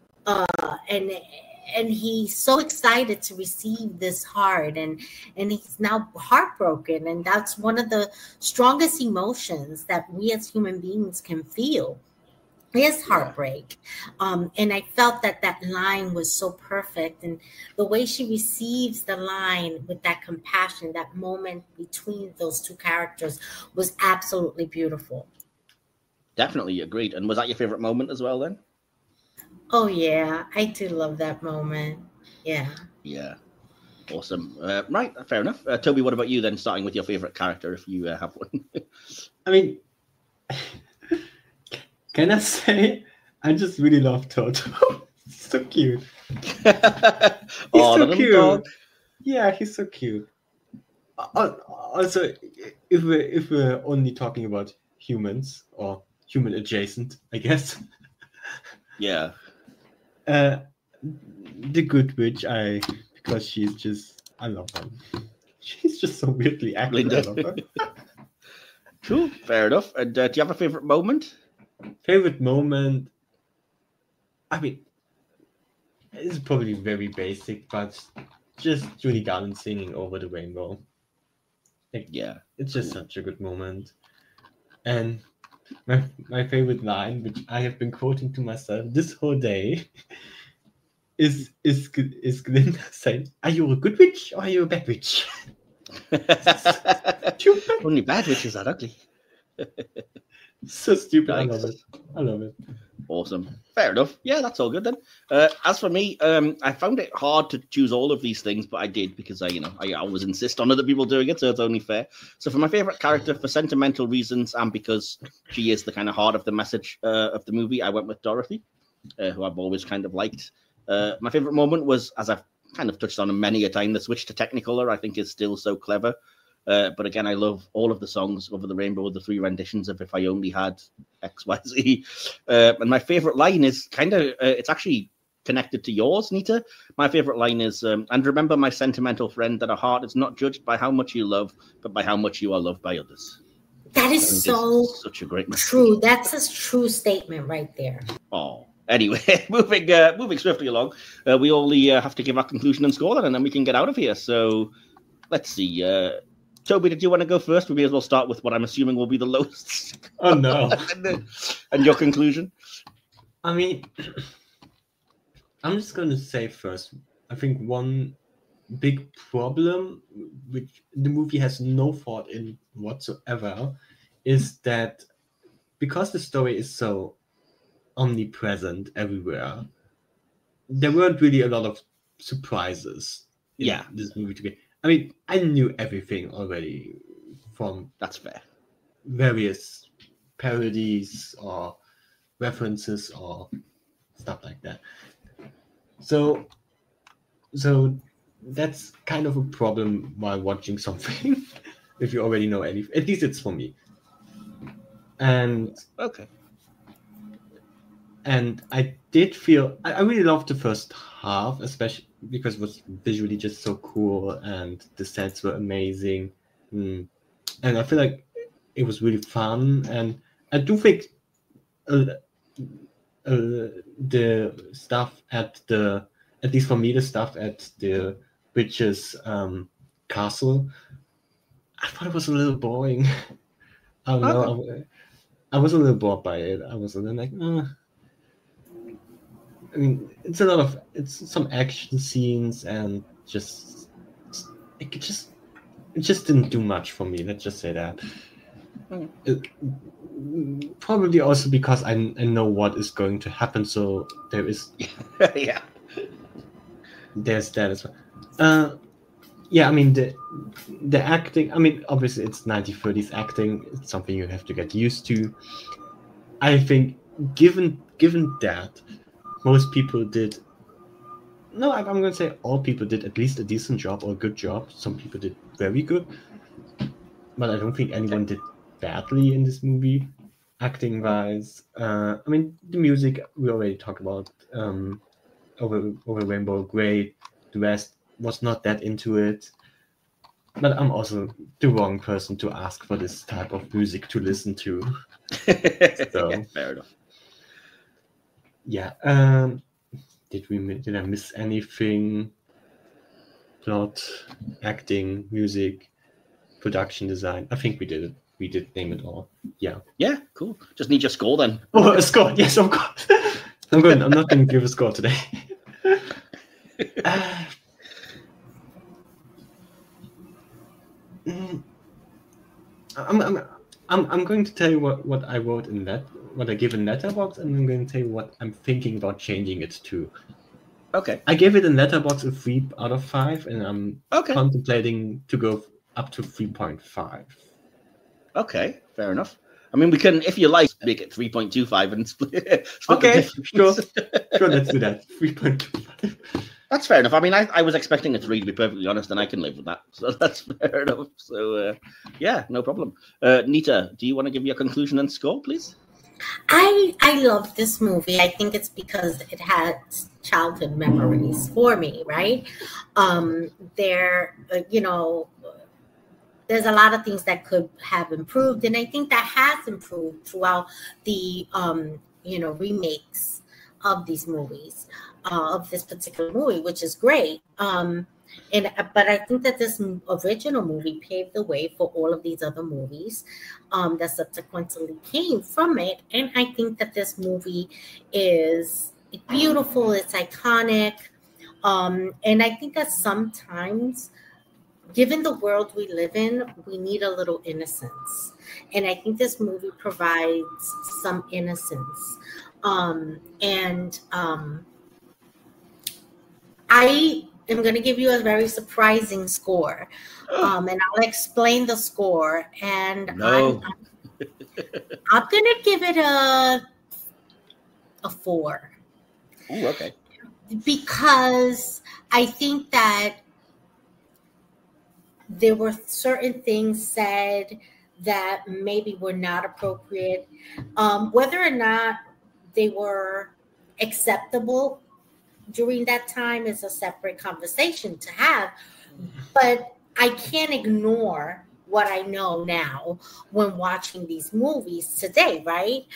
And he's so excited to receive this heart, and he's now heartbroken. And that's one of the strongest emotions that we as human beings can feel is heartbreak. And I felt that line was so perfect. And the way she receives the line with that compassion, that moment between those two characters was absolutely beautiful. Definitely agreed. And was that your favorite moment as well then? Oh yeah, I do love that moment. Yeah. Yeah. Awesome. Right, fair enough. Toby, what about you then, starting with your favorite character, if you have one? I mean, can I say I just really love Toto? He's so cute. He's so cute. Dog. Yeah, he's so cute. Also, if we're only talking about humans or human adjacent, I guess. Yeah. The good witch, because she's just, I love her. She's just so weirdly acting. I love her. Cool, fair enough. And do you have a favorite moment? Favorite moment? I mean, it's probably very basic, but just Judy Garland singing Over the Rainbow. Yeah. It's just such a good moment. And my favorite line, which I have been quoting to myself this whole day, is Glinda saying, "Are you a good witch or are you a bad witch?" Only bad witches are ugly. So stupid. Nice. I love it. Awesome. Fair enough. Yeah, that's all good then. As for me, I found it hard to choose all of these things, but I did because I always insist on other people doing it, so it's only fair. So for my favorite character, for sentimental reasons, and because she is the kind of heart of the message of the movie, I went with Dorothy, who I've always kind of liked. My favorite moment was, as I've kind of touched on many a time, the switch to Technicolor. I think is still so clever. But again, I love all of the songs Over the Rainbow, the 3 renditions of If I Only Had XYZ. And my favorite line is it's actually connected to yours, Nita. My favorite line is, and remember, my sentimental friend, that a heart is not judged by how much you love, but by how much you are loved by others. That is such a great message. True. That's a true statement right there. Oh. Anyway, moving swiftly along, we only have to give our conclusion and score then, and then we can get out of here. So let's see. Toby, did you want to go first? We may as well start with what I'm assuming will be the lowest. Oh, no. And your conclusion? I mean, I'm just going to say first, I think one big problem, which the movie has no fault in whatsoever, is that because the story is so omnipresent everywhere, there weren't really a lot of surprises in this movie to get. I mean, I knew everything already from that's fair various parodies or references or stuff like that. So that's kind of a problem while watching something if you already know anything. At least it's for me. And okay. And I did feel I really loved the first half, especially because it was visually just so cool and the sets were amazing. And I feel like it was really fun. And I do think the stuff at least for me, the stuff at the witch's castle, I thought it was a little boring. I don't know. I was a little bored by it. I was a little like, I mean, it's some action scenes and it just didn't do much for me. Let's just say that. Probably also because I know what is going to happen, so there is there's that as well. I mean the acting. I mean, obviously it's 1930s acting. It's something you have to get used to. I think given that. Most people did. No, I'm going to say all people did at least a decent job or a good job. Some people did very good, but I don't think anyone did badly in this movie, acting wise. I mean, the music we already talked about. Over Rainbow, great. The rest was not that into it. But I'm also the wrong person to ask for this type of music to listen to. So fair enough. Yeah. Did I miss anything? Plot, acting, music, production design. I think we did it. We did name it all. Yeah. Yeah, cool. Just need your score then. Oh, a score. Yes, of course. I'm not going to give a score today. I'm going to tell you what I wrote in that, what I give in Letterboxd, and I'm going to tell you what I'm thinking about changing it to. Okay. I gave it in Letterboxd a 3 out of 5, and I'm contemplating to go up to 3.5. Okay, fair enough. I mean, we can, if you like, make it 3.25 and split okay, sure, let's do that. 3.25. That's fair enough. I mean, I was expecting a 3, to be perfectly honest, and I can live with that. So that's fair enough. So, yeah, no problem. Nita, do you want to give your conclusion and score, please? I love this movie. I think it's because it has childhood memories for me, right? There's a lot of things that could have improved, and I think that has improved throughout the remakes of these movies, of this particular movie, which is great. But I think that this original movie paved the way for all of these other movies that subsequently came from it. And I think that this movie is beautiful, it's iconic. And I think that sometimes, given the world we live in, we need a little innocence. And I think this movie provides some innocence. I'm going to give you a very surprising score, and I'll explain the score. And I'm going to give it a 4. Ooh, okay. Because I think that there were certain things said that maybe were not appropriate. Whether or not they were acceptable during that time is a separate conversation to have, but I can't ignore what I know now when watching these movies today, right?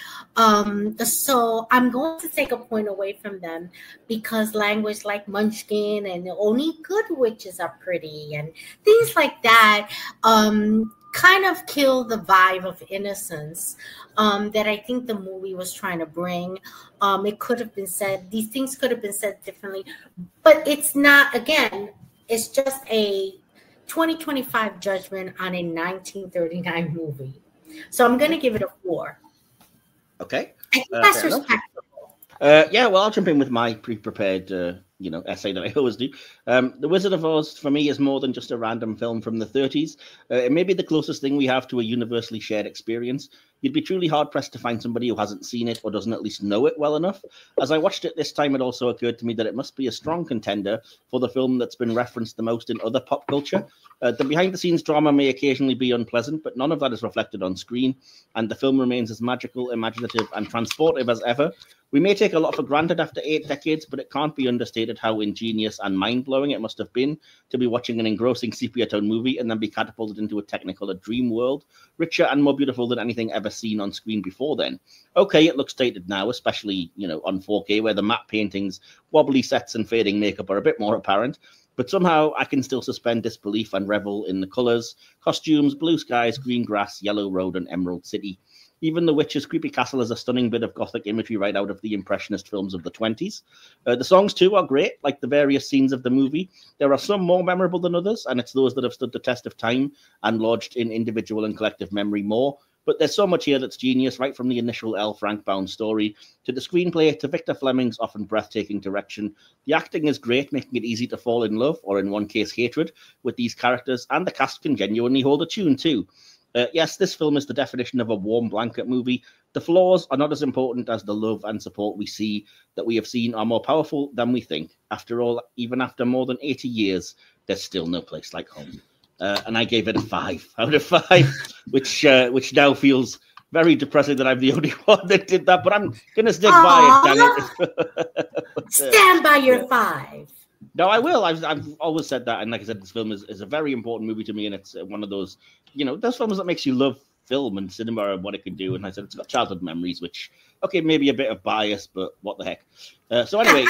So I'm going to take a point away from them because language like Munchkin and only good witches are pretty and things like that kind of kill the vibe of innocence that I think the movie was trying to bring. It could have been said, these things could have been said differently, but it's not, again, it's just a 2025 judgment on a 1939 movie. So I'm going to give it a 4. Okay. I think that's respectable. Yeah, well, I'll jump in with my pre-prepared essay that I always do. The Wizard of Oz, for me, is more than just a random film from the 30s. It may be the closest thing we have to a universally shared experience. You'd be truly hard-pressed to find somebody who hasn't seen it or doesn't at least know it well enough. As I watched it this time, it also occurred to me that it must be a strong contender for the film that's been referenced the most in other pop culture. The behind-the-scenes drama may occasionally be unpleasant, but none of that is reflected on screen, and the film remains as magical, imaginative, and transportive as ever. We may take a lot for granted after 8 decades, but it can't be understated how ingenious and mind-blowing it must have been to be watching an engrossing sepia-tone movie and then be catapulted into a technicolor dream world, richer and more beautiful than anything ever seen on screen before then. Okay, it looks dated now, especially, on 4K, where the matte paintings, wobbly sets, and fading makeup are a bit more apparent, but somehow I can still suspend disbelief and revel in the colors, costumes, blue skies, green grass, yellow road, and emerald city. Even the Witch's creepy castle is a stunning bit of gothic imagery right out of the Impressionist films of the 20s. The songs, too, are great, like the various scenes of the movie. There are some more memorable than others, and it's those that have stood the test of time and lodged in individual and collective memory more. But there's so much here that's genius, right from the initial L. Frank Baum story to the screenplay to Victor Fleming's often breathtaking direction. The acting is great, making it easy to fall in love, or in one case, hatred, with these characters, and the cast can genuinely hold a tune, too. Yes, this film is the definition of a warm blanket movie. The flaws are not as important as the love and support that we have seen are more powerful than we think. After all, even after more than 80 years, there's still no place like home. And I gave it a 5 out of 5, which now feels very depressing that I'm the only one that did that, but I'm going to stick by it, but, stand by your 5. No, I will. I've always said that, and like I said, this film is a very important movie to me, and it's one of those, those films that makes you love film and cinema and what it can do. And I said it's got childhood memories, which, okay, maybe a bit of bias, but what the heck. So anyway,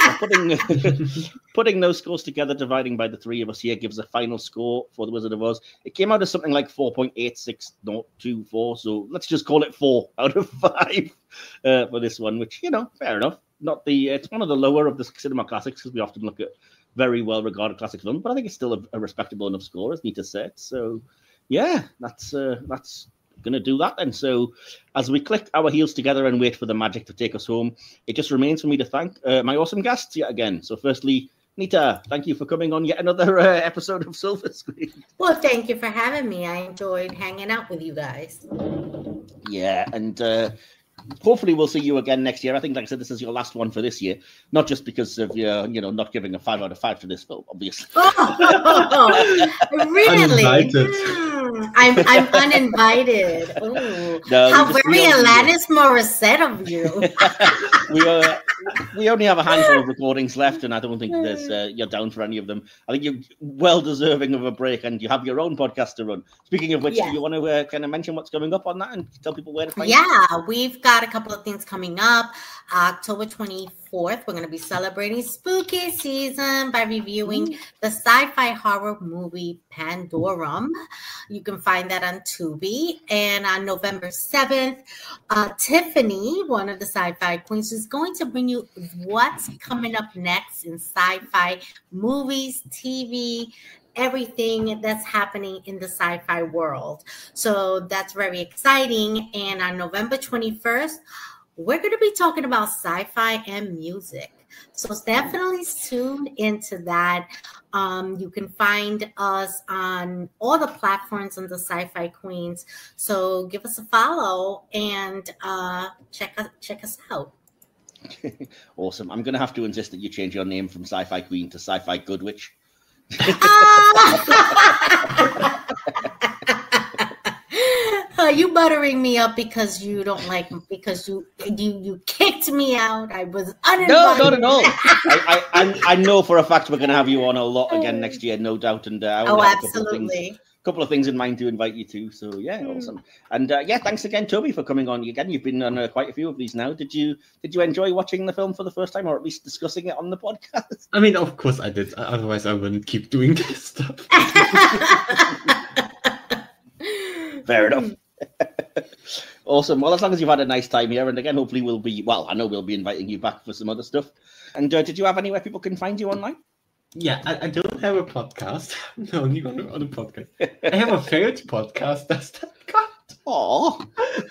putting those scores together, dividing by the 3 of us here, gives a final score for The Wizard of Oz. It came out as something like 4.86024, so let's just call it 4 out of 5 for this one, which, fair enough. It's one of the lower of the cinema classics, because we often look at very well-regarded classic films, but I think it's still a respectable enough score, as Nita said. So, yeah, that's going to do that then. So as we click our heels together and wait for the magic to take us home, it just remains for me to thank my awesome guests yet again. So firstly, Nita, thank you for coming on yet another episode of Silver Screen. Well, thank you for having me. I enjoyed hanging out with you guys. Yeah, and hopefully we'll see you again next year. I think, like I said, this is your last one for this year, not just because of your, not giving a 5 out of 5 to this film, obviously. Oh, really? I'm uninvited. No, how very Alanis Morissette of you. we only have a handful of recordings left, and I don't think you're down for any of them. I think you're well deserving of a break, and you have your own podcast to run. Speaking of which, do you want to kind of mention what's coming up on that and tell people where to find you? We've got a couple of things coming up. October 24th, we're going to be celebrating spooky season by reviewing the sci-fi horror movie Pandorum. You can find that on Tubi. And on November 7th, Tiffany, one of the sci-fi queens, is going to bring you what's coming up next in sci-fi movies, TV, everything that's happening in the sci-fi world. So that's very exciting. And on November 21st, we're going to be talking about sci-fi and music. So definitely tune into that. You can find us on all the platforms on the Sci-Fi Queens. So give us a follow and check us out. Awesome. I'm going to have to insist that you change your name from Sci-Fi Queen to Sci-Fi Goodwitch. Are you buttering me up because you don't like because you kicked me out? I was uninvited. No, not at all. I know for a fact we're going to have you on a lot again next year, no doubt. And absolutely. Couple of things in mind to invite you to. So yeah, awesome. And thanks again, Toby, for coming on again. You've been on quite a few of these now. Did you enjoy watching the film for the first time, or at least discussing it on the podcast? I mean, of course I did. Otherwise, I wouldn't keep doing this stuff. Fair enough. Awesome. Well, as long as you've had a nice time here, and again, hopefully I know we'll be inviting you back for some other stuff. And did you have anywhere people can find you online? Yeah, I don't have a podcast. No, only on a podcast. I have a failed podcast. That's that cut. Aww.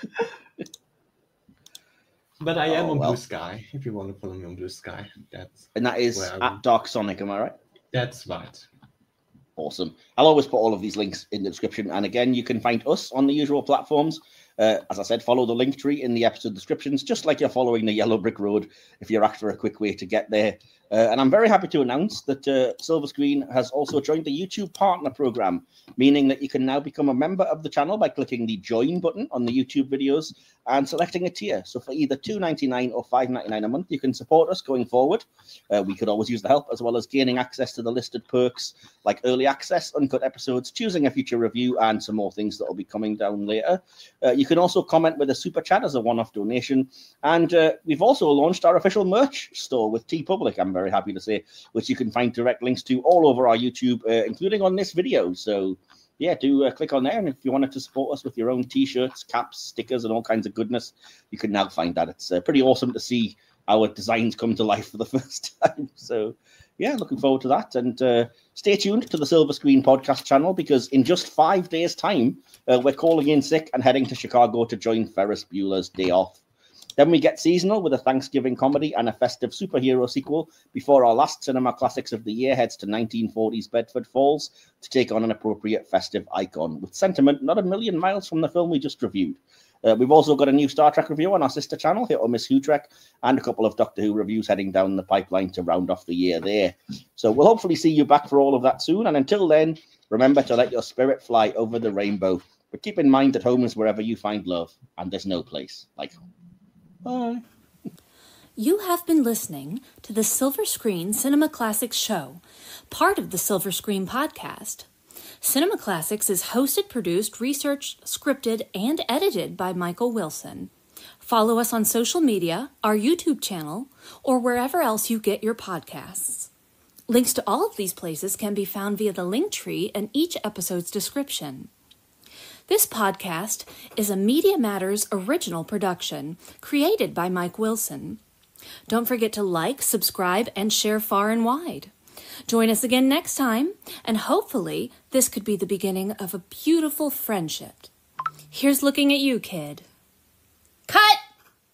But I am on Blue Sky. If you want to follow me on Blue Sky, that is at Dark Sonic. Am I right? That's right. Awesome. I'll always put all of these links in the description. And again, you can find us on the usual platforms. As I said, follow the link tree in the episode descriptions, just like you're following the Yellow Brick Road if you're after a quick way to get there. And I'm very happy to announce that Silver Screen has also joined the YouTube Partner Program, meaning that you can now become a member of the channel by clicking the Join button on the YouTube videos and selecting a tier. So for either $2.99 or $5.99 a month, you can support us going forward. We could always use the help, as well as gaining access to the listed perks like early access, uncut episodes, choosing a future review, and some more things that will be coming down later. You can also comment with a super chat as a one-off donation. And we've also launched our official merch store with TeePublic, I'm very happy to say, which you can find direct links to all over our YouTube, including on this video. So yeah, do click on there. And if you wanted to support us with your own t-shirts, caps, stickers, and all kinds of goodness, you can now find that. It's pretty awesome to see our designs come to life for the first time. So yeah, looking forward to that. And stay tuned to the Silver Screen podcast channel, because in just 5 days' time, we're calling in sick and heading to Chicago to join Ferris Bueller's Day Off. Then we get seasonal with a Thanksgiving comedy and a festive superhero sequel before our last cinema classics of the year heads to 1940s Bedford Falls to take on an appropriate festive icon with sentiment not a million miles from the film we just reviewed. We've also got a new Star Trek review on our sister channel, Hit or Miss Who Trek, and a couple of Doctor Who reviews heading down the pipeline to round off the year there. So we'll hopefully see you back for all of that soon. And until then, remember to let your spirit fly over the rainbow. But keep in mind that home is wherever you find love, and there's no place like home. Bye. You have been listening to the Silver Screen Cinema Classics Show, part of the Silver Screen Podcast. Cinema Classics is hosted, produced, researched, scripted, and edited by Michael Wilson. Follow us on social media, our YouTube channel, or wherever else you get your podcasts. Links to all of these places can be found via the link tree in each episode's description. This podcast is a Media Matters original production created by Mike Wilson. Don't forget to like, subscribe, and share far and wide. Join us again next time, and hopefully this could be the beginning of a beautiful friendship. Here's looking at you, kid. Cut!